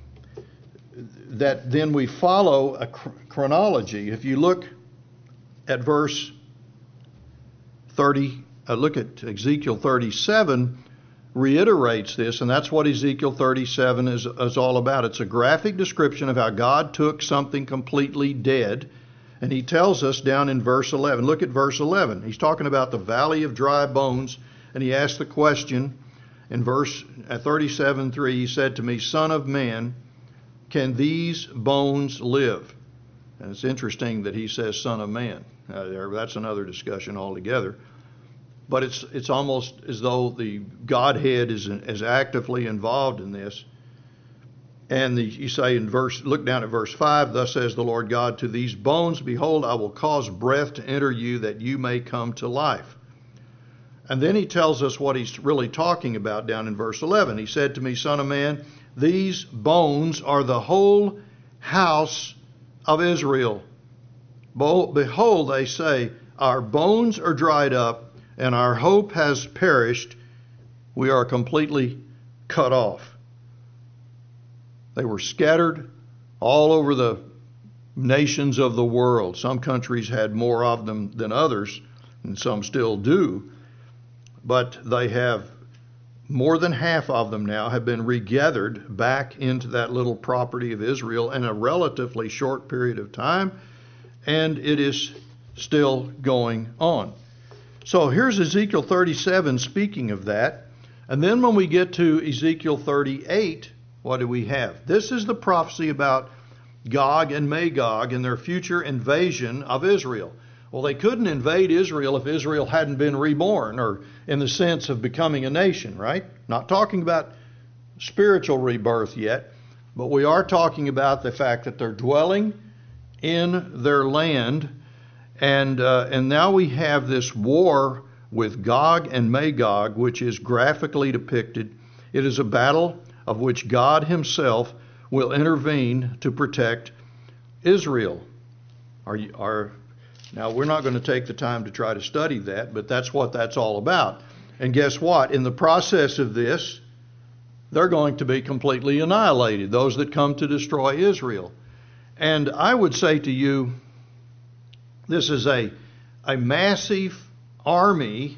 then we follow a chronology. If you look at verse 30, look at Ezekiel 37, reiterates this, and that's what Ezekiel 37 is all about. It's a graphic description of how God took something completely dead And he tells us down in verse 11. Look at verse 11. He's talking about the valley of dry bones, and he asked the question in verse 37:3. He said to me, Son of man, can these bones live? And it's interesting that he says Son of man. That's another discussion altogether. But it's almost as though the Godhead is actively involved in this. And you say look down at verse 5, thus says the Lord God to these bones, behold, I will cause breath to enter you that you may come to life. And then he tells us what he's really talking about down in verse 11. He said to me, Son of man, these bones are the whole house of Israel. Behold, they say, our bones are dried up, and our hope has perished. We are completely cut off. They were scattered all over the nations of the world. Some countries had more of them than others, and some still do. But they have, more than half of them now have been regathered back into that little property of Israel in a relatively short period of time, and it is still going on. So here's Ezekiel 37 speaking of that. And then when we get to Ezekiel 38, what do we have? This is the prophecy about Gog and Magog and their future invasion of Israel. Well, they couldn't invade Israel if Israel hadn't been reborn, or in the sense of becoming a nation, right? Not talking about spiritual rebirth yet, but we are talking about the fact that they're dwelling in their land, and now we have this war with Gog and Magog, which is graphically depicted. It is a battle of which God himself will intervene to protect Israel. Now, we're not going to take the time to try to study that, but that's what that's all about. And guess what? In the process of this, they're going to be completely annihilated, those that come to destroy Israel. And I would say to you, this is a massive army,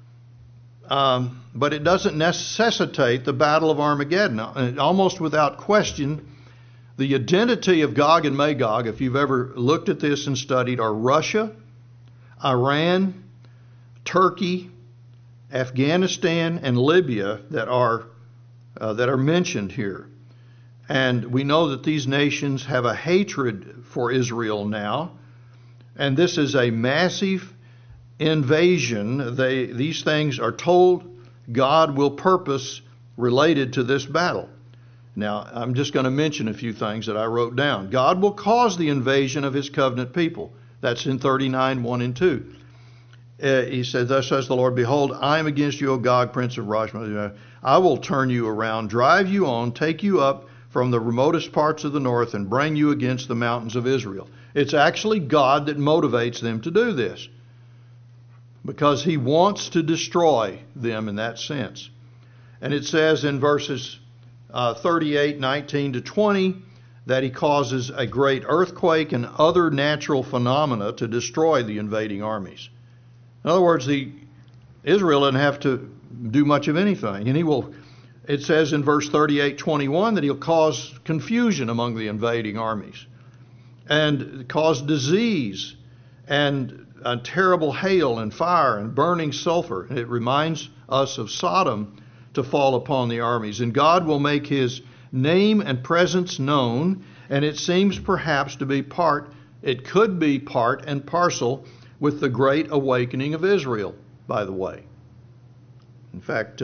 but it doesn't necessitate the Battle of Armageddon. Almost without question, the identity of Gog and Magog, if you've ever looked at this and studied, are Russia, Iran, Turkey, Afghanistan, and Libya that are mentioned here. And we know that these nations have a hatred for Israel now, and this is a massive invasion. These things are told God will purpose related to this battle. Now, I'm just going to mention a few things that I wrote down. God will cause the invasion of his covenant people. That's in 39, 1 and 2. He said, thus says the Lord, behold, I am against you, O Gog, prince of Rosh. I will turn you around, drive you on, take you up from the remotest parts of the north, and bring you against the mountains of Israel. It's actually God that motivates them to do this, because he wants to destroy them in that sense. And it says in verses 38, 19 to 20, that he causes a great earthquake and other natural phenomena to destroy the invading armies. In other words, Israel doesn't have to do much of anything. And it says in verse 38:21 that he'll cause confusion among the invading armies and cause disease and terrible hail and fire and burning sulfur. And it reminds us of Sodom to fall upon the armies. And God will make his name and presence known, and it seems perhaps to be it could be part and parcel with the great awakening of Israel, by the way. In fact,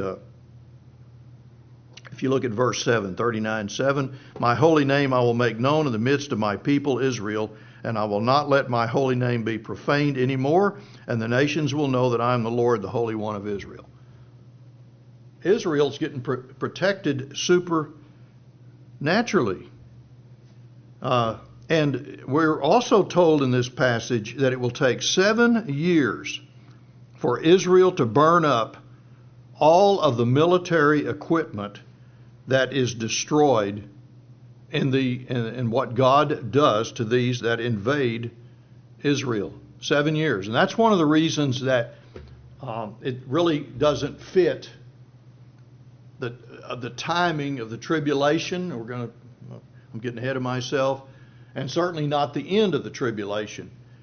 if you look at verse 7, 39:7, my holy name I will make known in the midst of my people Israel, and I will not let my holy name be profaned anymore, and the nations will know that I am the Lord, the Holy One of Israel. Israel's getting protected supernaturally. And we're also told in this passage that it will take 7 years for Israel to burn up all of the military equipment that is destroyed in what God does to these that invade Israel. 7 years. And that's one of the reasons that it really doesn't fit the timing of the tribulation. I'm getting ahead of myself. And certainly not the end of the tribulation.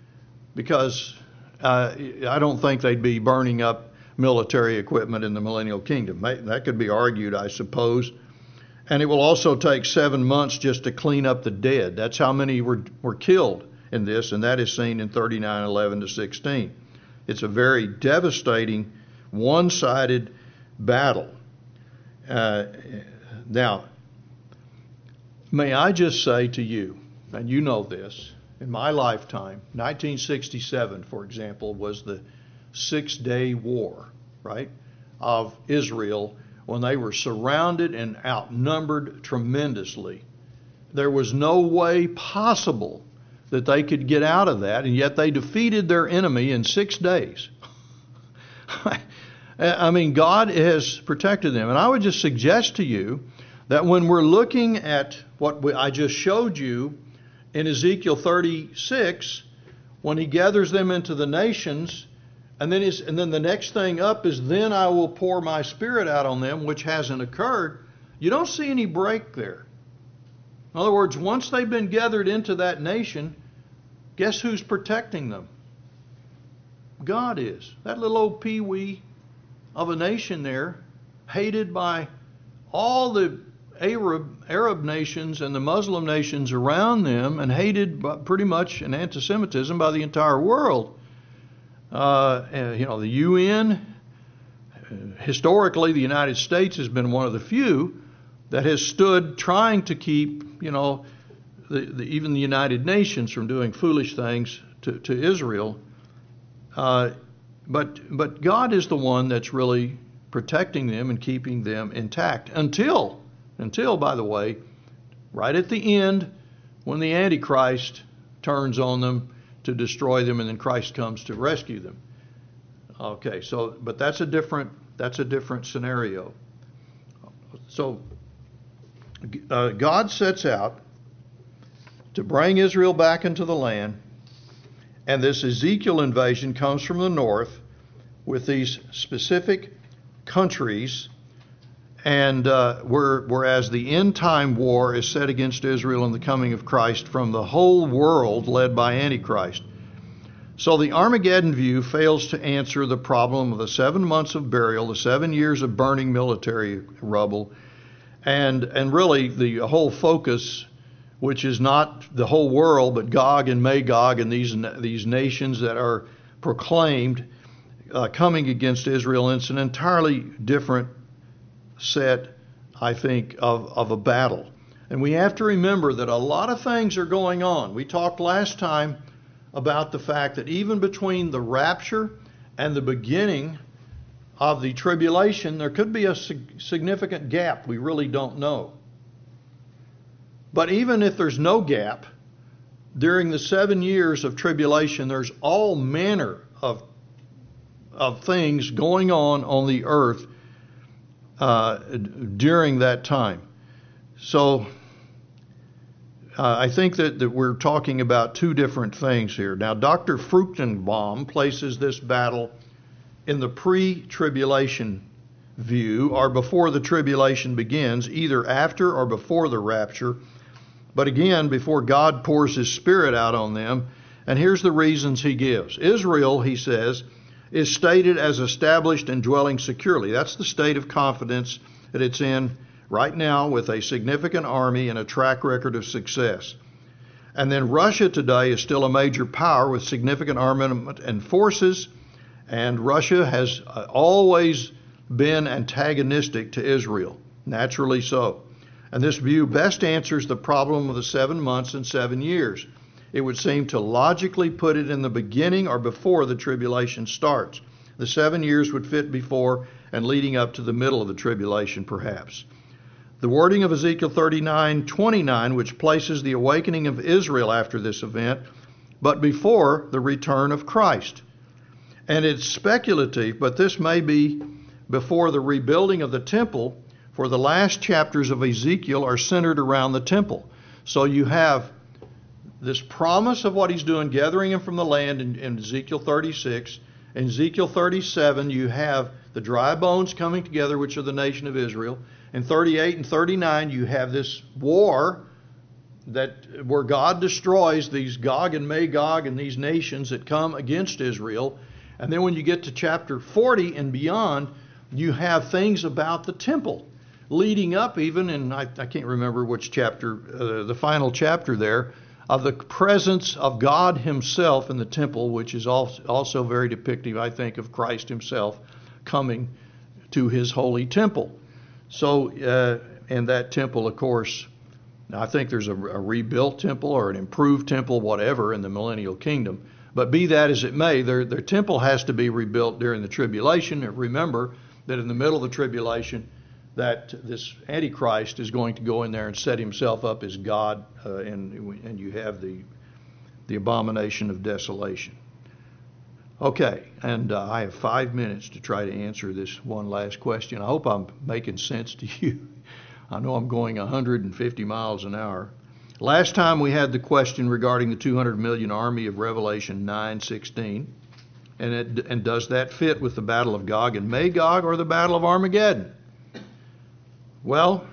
because I don't think they'd be burning up military equipment in the millennial kingdom. That could be argued, I suppose. And it will also take 7 months just to clean up the dead. That's how many were killed in this, and that is seen in 39:11-16. It's a very devastating, one-sided battle. Now, may I just say to you, and you know this, in my lifetime, 1967, for example, was the 6-day war, right, of Israel, when they were surrounded and outnumbered tremendously. There was no way possible that they could get out of that, and yet they defeated their enemy in 6 days. I mean, God has protected them. And I would just suggest to you that when we're looking at what I just showed you in Ezekiel 36, when he gathers them into the nations, and then the next thing up is, then I will pour my Spirit out on them, which hasn't occurred. You don't see any break there. In other words, once they've been gathered into that nation, guess who's protecting them? God is. That little old peewee of a nation there, hated by all the Arab nations and the Muslim nations around them, and hated pretty much in anti-Semitism by the entire world. The UN, historically, the United States has been one of the few that has stood trying to keep, even the United Nations from doing foolish things to Israel. But God is the one that's really protecting them and keeping them intact until, by the way, right at the end, when the Antichrist turns on them to destroy them, and then Christ comes to rescue them. Okay, but that's a different scenario. So God sets out to bring Israel back into the land, and this Ezekiel invasion comes from the north with these specific countries, and whereas the end time war is set against Israel and the coming of Christ from the whole world led by Antichrist. So the Armageddon view fails to answer the problem of the 7 months of burial, the 7 years of burning military rubble, and really the whole focus, which is not the whole world, but Gog and Magog and these nations that are proclaimed coming against Israel. And it's an entirely different set, I think, of a battle. And we have to remember that a lot of things are going on. We talked last time about the fact that even between the rapture and the beginning of the tribulation, there could be a significant gap. We really don't know. But even if there's no gap, during the 7 years of tribulation, there's all manner of things going on the earth during that time. So I think that we're talking about two different things here. Now, Dr. Fruchtenbaum places this battle in the pre-tribulation view, or before the tribulation begins, either after or before the rapture. But again, before God pours His Spirit out on them. And here's the reasons he gives. Israel, he says, is stated as established and dwelling securely. That's the state of confidence that it's in right now, with a significant army and a track record of success. And then Russia today is still a major power with significant armament and forces, and Russia has always been antagonistic to Israel, naturally so. And this view best answers the problem of the 7 months and 7 years. It would seem to logically put it in the beginning or before the tribulation starts. The 7 years would fit before and leading up to the middle of the tribulation, perhaps. The wording of Ezekiel 39:29, which places the awakening of Israel after this event, but before the return of Christ. And it's speculative, but this may be before the rebuilding of the temple, for the last chapters of Ezekiel are centered around the temple. So you have this promise of what he's doing, gathering them from the land in Ezekiel 36. In Ezekiel 37, you have the dry bones coming together, which are the nation of Israel. In 38 and 39, you have this war where God destroys these Gog and Magog and these nations that come against Israel. And then when you get to chapter 40 and beyond, you have things about the temple leading up even, and I can't remember which chapter, the final chapter there, of the presence of God himself in the temple, which is also very depictive, I think, of Christ himself coming to his holy temple. So, and that temple, of course, I think there's a rebuilt temple or an improved temple, whatever, in the millennial kingdom. But be that as it may, their temple has to be rebuilt during the tribulation. And remember that in the middle of the tribulation, that this Antichrist is going to go in there and set himself up as God, and you have the abomination of desolation. Okay, and I have 5 minutes to try to answer this one last question. I hope I'm making sense to you. I know I'm going 150 miles an hour. Last time we had the question regarding the 200 million army of Revelation 9:16, and does that fit with the battle of Gog and Magog or the battle of Armageddon? Well,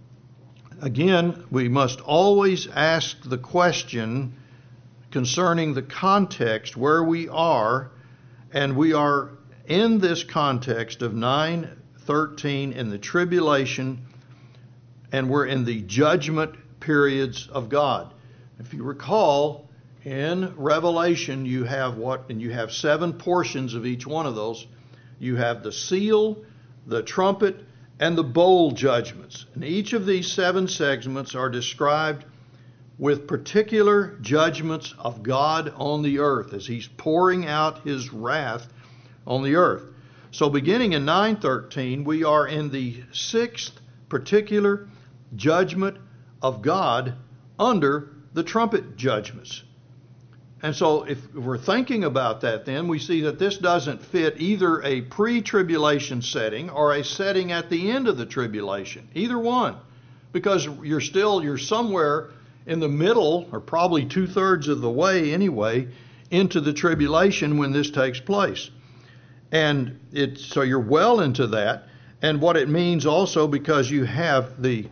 again, we must always ask the question concerning the context where we are, and we are in this context of 9:13 in the tribulation, and we're in the judgment periods of God. If you recall, in Revelation you have and you have 7 portions of each one of those. You have the seal, the trumpet, and the bowl judgments. And each of these 7 segments are described with particular judgments of God on the earth as he's pouring out his wrath on the earth. So beginning in 9:13, we are in the 6th particular judgment of God under the trumpet judgments. And so if we're thinking about that, then we see that this doesn't fit either a pre-tribulation setting or a setting at the end of the tribulation, either one, because you're somewhere in the middle, or probably 2/3 of the way anyway, into the tribulation when this takes place. And so you're well into that. And what it means also, because you have the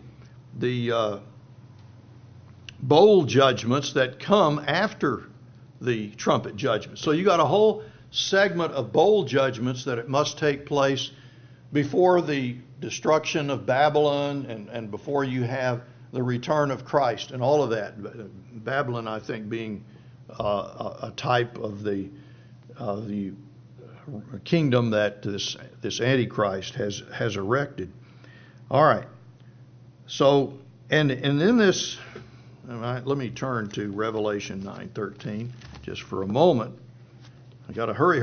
bowl judgments that come after the trumpet judgment. So you got a whole segment of bowl judgments that it must take place before the destruction of Babylon and before you have the return of Christ and all of that. Babylon, I think, being a type of the kingdom that this Antichrist has erected. All right. So, and in this, let me turn to Revelation 9:13 just for a moment. I got to hurry.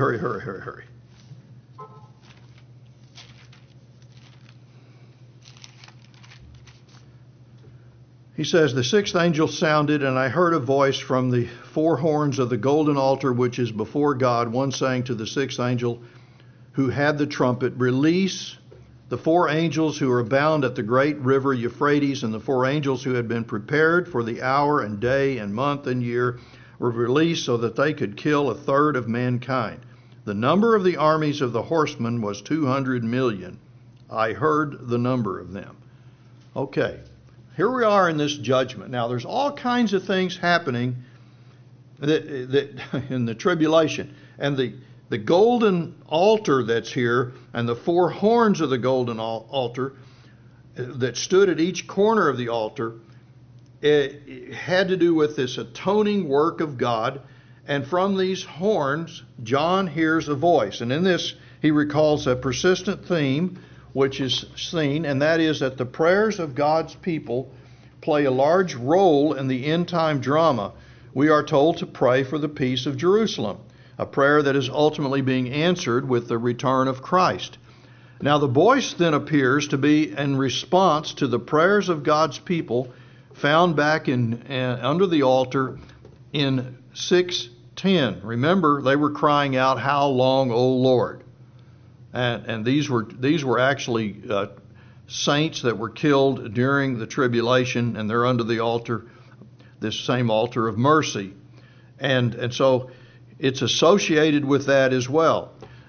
He says, "The 6th angel sounded, and I heard a voice from the 4 horns of the golden altar which is before God, one saying to the 6th angel who had the trumpet, Release the 4 angels who are bound at the great river Euphrates, and the 4 angels who had been prepared for the hour and day and month and year were released so that they could kill 1/3 of mankind. The number of the armies of the horsemen was 200 million. I heard the number of them." Okay, here we are in this judgment. Now, there's all kinds of things happening that in the tribulation. And the golden altar that's here and the 4 horns of the golden altar that stood at each corner of the altar, it had to do with this atoning work of God. And from these horns, John hears a voice. And in this, he recalls a persistent theme which is seen, and that is that the prayers of God's people play a large role in the end-time drama. We are told to pray for the peace of Jerusalem, a prayer that is ultimately being answered with the return of Christ. Now, the voice then appears to be in response to the prayers of God's people found back under the altar in 6:10. Remember, they were crying out, "How long, O Lord?" And these were actually saints that were killed during the tribulation, and they're under the altar, this same altar of mercy. And so it's associated with that as well.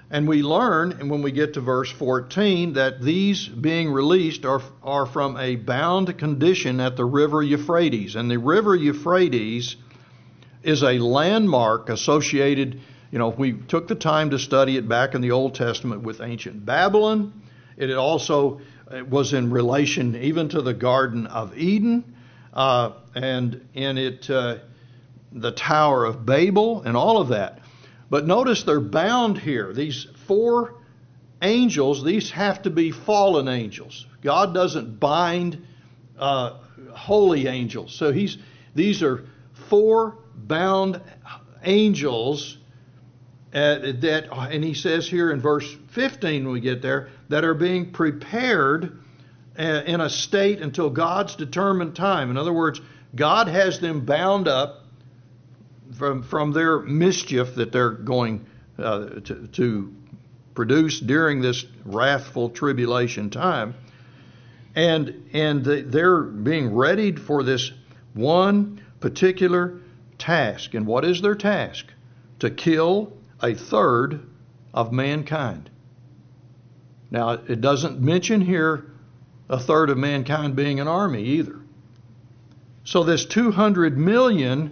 And we learn, and when we get to verse 14, that these being released are from a bound condition at the river Euphrates. And the river Euphrates is a landmark associated, if we took the time to study it back in the Old Testament with ancient Babylon, it also was in relation even to the Garden of Eden, and in it, the Tower of Babel, and all of that. But notice they're bound here. These 4 angels, these have to be fallen angels. God doesn't bind holy angels. So these are 4 bound angels and he says here in verse 15 when we get there, that are being prepared in a state until God's determined time. In other words, God has them bound up from their mischief that they're going to produce during this wrathful tribulation time. And they're being readied for this one particular task. And what is their task? To kill 1/3 of mankind. Now, it doesn't mention here 1/3 of mankind being an army either. So this 200 million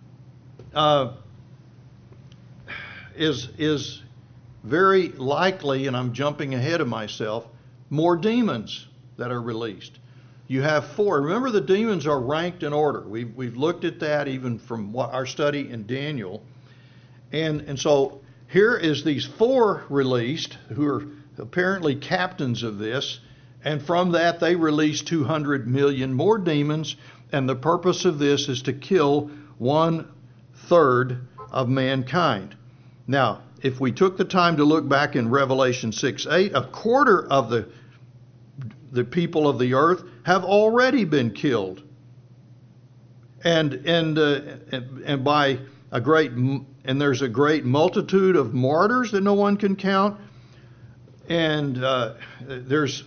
is very likely, and I'm jumping ahead of myself, more demons that are released. You have 4. Remember, the demons are ranked in order. We've looked at that even from our study in Daniel. And so here is these 4 released who are apparently captains of this. And from that they release 200 million more demons. And the purpose of this is to kill 1/3 of mankind. Now, if we took the time to look back in Revelation 6:8, 1/4 of the people of the earth have already been killed. And by a great, and there's a great multitude of martyrs that no one can count. And there's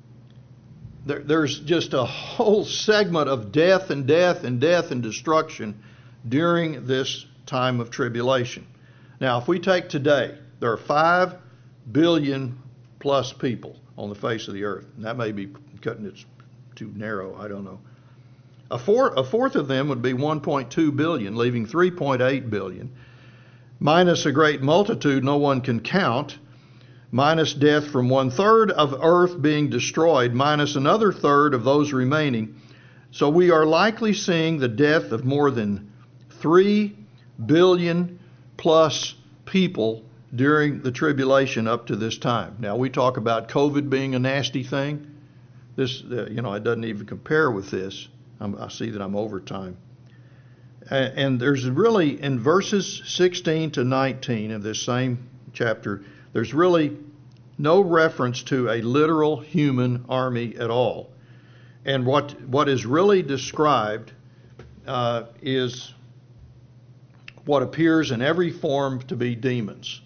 just a whole segment of death and destruction during this time of tribulation. Now, if we take today, there are 5 billion plus people on the face of the earth. And that may be cutting it too narrow, I don't know. A fourth of them would be 1.2 billion, leaving 3.8 billion, minus a great multitude no one can count, minus death from 1/3 of earth being destroyed, minus another 1/3 of those remaining. So we are likely seeing the death of more than 3 billion plus people during the tribulation up to this time. Now, we talk about COVID being a nasty thing. This, it doesn't even compare with this. I see that I'm over time. And there's really, in verses 16 to 19 of this same chapter, there's really no reference to a literal human army at all. And what is really described is what appears in every form to be demons.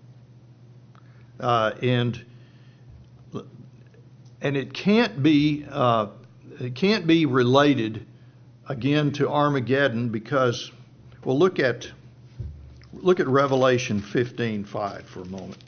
And it can't be related again to Armageddon because, well, look at Revelation 15:5 for a moment.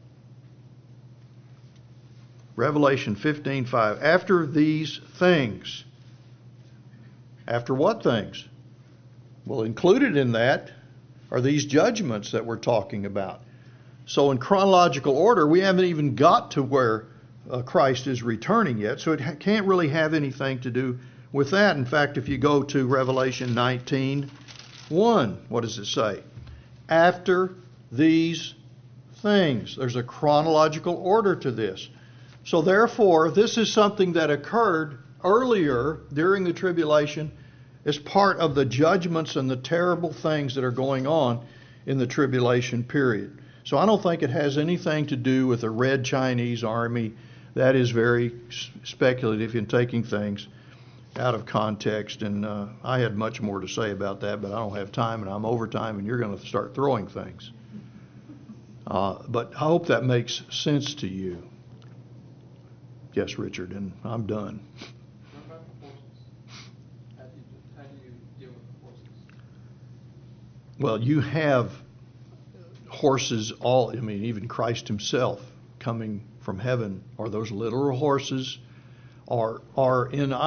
Revelation 15:5. After these things. After what things? Well, included in that are these judgments that we're talking about. So in chronological order, we haven't even got to where Christ is returning yet, so it can't really have anything to do with that. In fact, if you go to Revelation 19:1, what does it say? After these things. There's a chronological order to this. So therefore, this is something that occurred earlier during the tribulation as part of the judgments and the terrible things that are going on in the tribulation period. So I don't think it has anything to do with a red Chinese army. That is very speculative in taking things out of context. And I had much more to say about that, but I don't have time, and I'm over time, and you're going to start throwing things. But I hope that makes sense to you. Yes, Richard, and I'm done. What about the forces? How do you deal with the forces? Well, you have horses, even Christ himself coming from heaven, are those literal horses? Are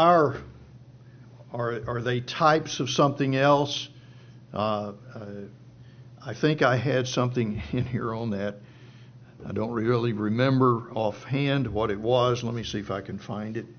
they types of something else? I think I had something in here on that. I don't really remember offhand what it was. Let me see if I can find it.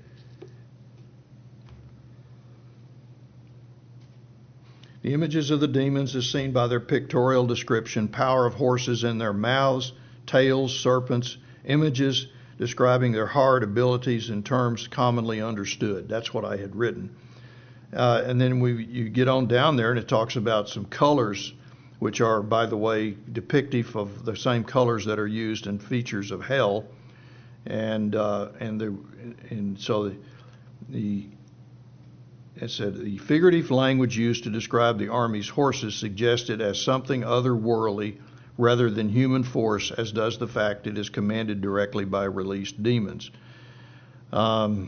The images of the demons as seen by their pictorial description, power of horses in their mouths, tails, serpents, images describing their hard abilities in terms commonly understood. That's what I had written. And then you get on down there and it talks about some colors, which are, by the way, depictive of the same colors that are used in features of hell. And so it said the figurative language used to describe the army's horses suggested as something otherworldly rather than human force, as does the fact it is commanded directly by released demons. I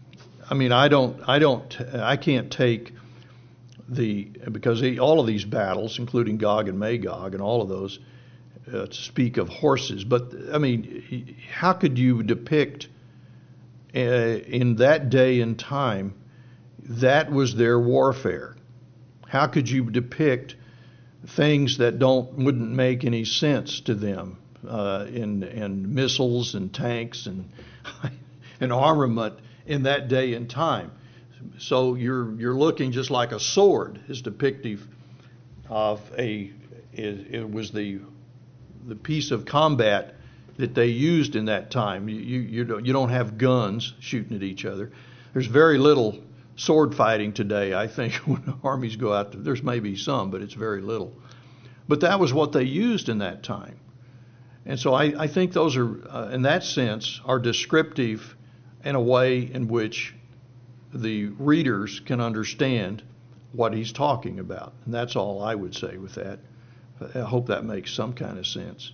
can't take because all of these battles, including Gog and Magog and all of those, speak of horses. But how could you depict in that day and time that was their warfare? How could you depict things that wouldn't make any sense to them in missiles and tanks and and armament in that day and time? So you're looking just like a sword is depictive of it was the piece of combat that they used in that time. You don't have guns shooting at each other. There's very little sword fighting today. I think when armies go out, there's maybe some, but it's very little. But that was what they used in that time. And so I think those are, in that sense, are descriptive in a way in which the readers can understand what he's talking about. And that's all I would say with that. I hope that makes some kind of sense.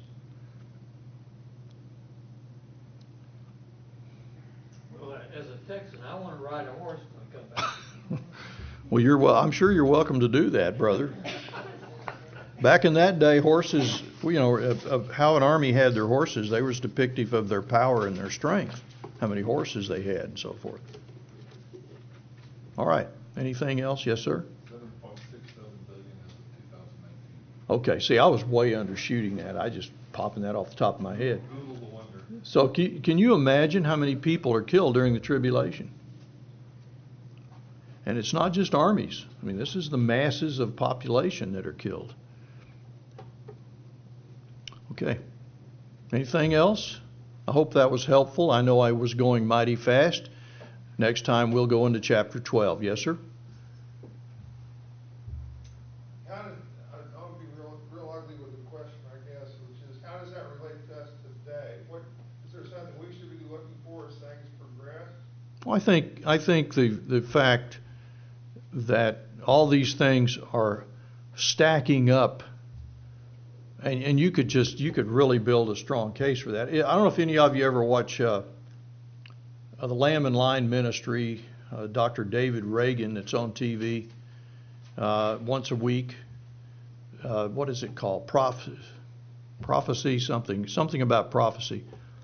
Well, as a Texan, I want to ride a horse when I come back. Well, I'm sure you're welcome to do that, brother. Back in that day, horses, of how an army had their horses, they was depictive of their power and their strength, how many horses they had and so forth. All right. Anything else? Yes, sir? 7.67 billion as of 2019. Okay. See, I was way undershooting that. I just popping that off the top of my head. Google the wonder. So can you imagine how many people are killed during the tribulation? And it's not just armies. This is the masses of population that are killed. Okay. Anything else? I hope that was helpful. I know I was going mighty fast. Next time we'll go into chapter 12. Yes, sir? I'll be real ugly with the question, I guess, which is, how does that relate to us today? Is there something we should be looking for as things progress? Well, I think the fact that all these things are stacking up, and you could really build a strong case for that. I don't know if any of you ever watch the Lamb and Lion Ministry, Dr. David Reagan, that's on TV once a week. What is it called? Prophecy, something about prophecy.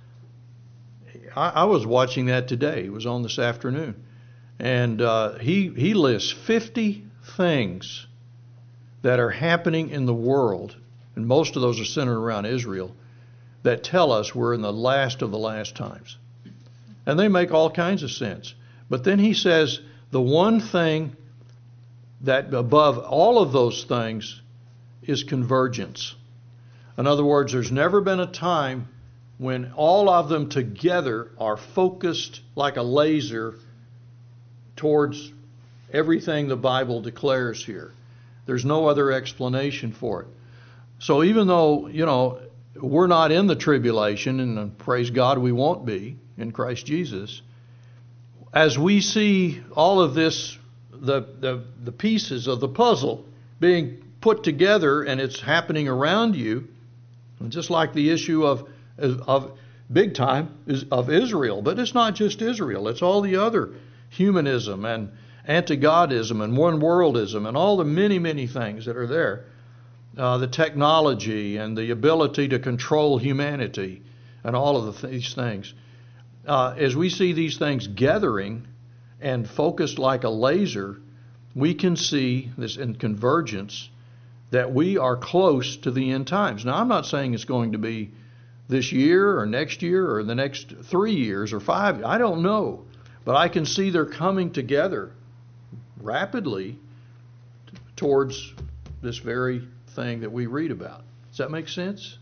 I was watching that today. It was on this afternoon. And he lists 50 things that are happening in the world, and most of those are centered around Israel, that tell us we're in the last of the last times. And they make all kinds of sense. But then he says the one thing that above all of those things is convergence. In other words, there's never been a time when all of them together are focused like a laser towards everything the Bible declares here. There's no other explanation for it. So even though, we're not in the tribulation, and praise God we won't be in Christ Jesus, as we see all of this, the pieces of the puzzle being put together and it's happening around you, just like the issue of big time is of Israel. But it's not just Israel, it's all the other humanism and anti-Godism and one-worldism and all the many, many things that are there. the technology and the ability to control humanity and all of these things. As we see these things gathering and focused like a laser, we can see this in convergence that we are close to the end times. Now, I'm not saying it's going to be this year or next year or the next 3 years or 5. I don't know. But I can see they're coming together rapidly towards this very thing that we read about. Does that make sense?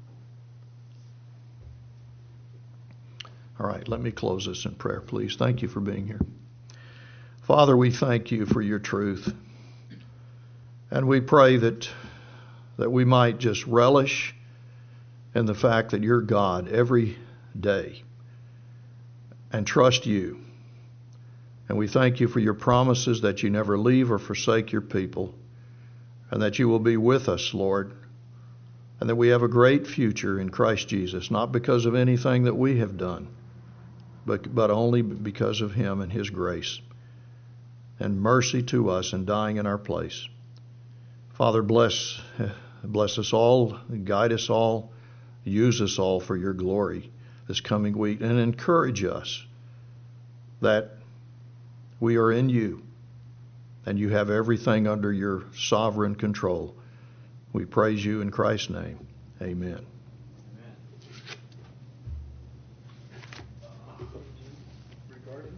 All right, let me close this in prayer, please. Thank you for being here. Father, we thank you for your truth. And we pray that we might just relish in the fact that you're God every day and trust you. And we thank you for your promises that you never leave or forsake your people, and that you will be with us, Lord, and that we have a great future in Christ Jesus, not because of anything that we have done, but only because of him and his grace and mercy to us in dying in our place. Father, bless us all, guide us all, use us all for your glory this coming week, and encourage us that we are in you and you have everything under your sovereign control. We praise you in Christ's name. Amen. Regarding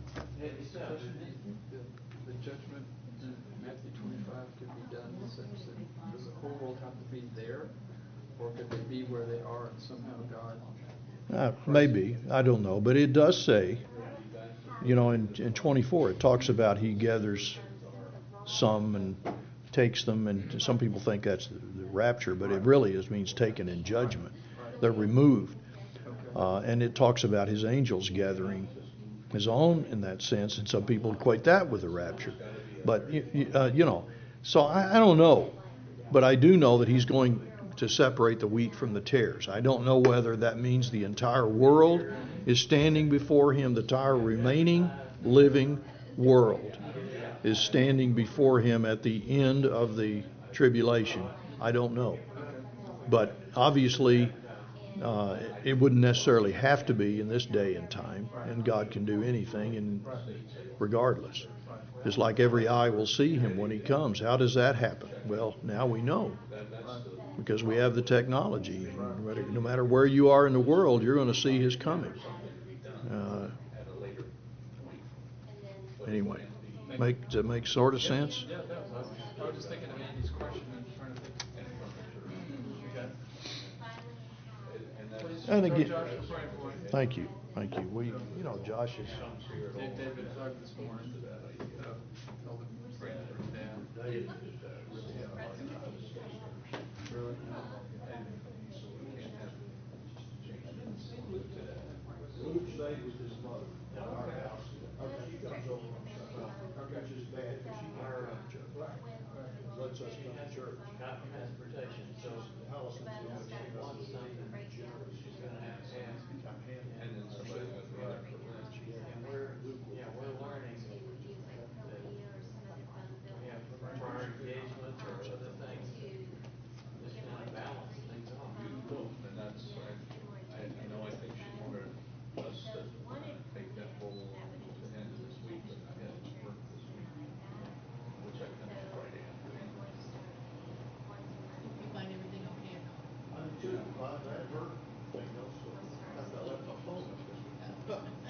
the judgment in Matthew 25 could be done in the sense that does the whole world have to be there, or could they be where they are and somehow God? Maybe. I don't know. But it does say, in 24, it talks about he gathers some and takes them, and some people think that's the rapture, but it really means taken in judgment. They're removed. And it talks about his angels gathering his own in that sense, and some people equate that with the rapture. But, so I don't know. But I do know that he's going to separate the wheat from the tares. I don't know whether that means the entire world is standing before him, the entire remaining living world is standing before him at the end of the tribulation. I don't know. But obviously, it wouldn't necessarily have to be in this day and time, and God can do anything and regardless. Just like every eye will see him when he comes. How does that happen? Well, now we know. Because we have the technology. No matter where you are in the world, you're going to see his coming. Anyway, does it make sort of sense? Yeah, it does. I was just thinking of Andy's question and trying to think. Please, And again, Josh, we're praying for you. thank you. Josh is. David Doug this morning. Told him praying for his dad. Really? Luke stayed with his mother at our house. She comes over on Sunday, which is bad because she can't come to church. Lets us come to church. Transportation, so Allison's the one she wants something generous. she's gonna have to ask. I'm handling And then somebody went right for lunch. And we're learning that we have prior engagements or other things, just kind of balance things off. And that's, I know, I think she wanted us to take that whole to end of this week, but I had to work this week, which I finished Friday afternoon. You find everything okay or not? I'm too. I had her thing else. I left my phone up this week.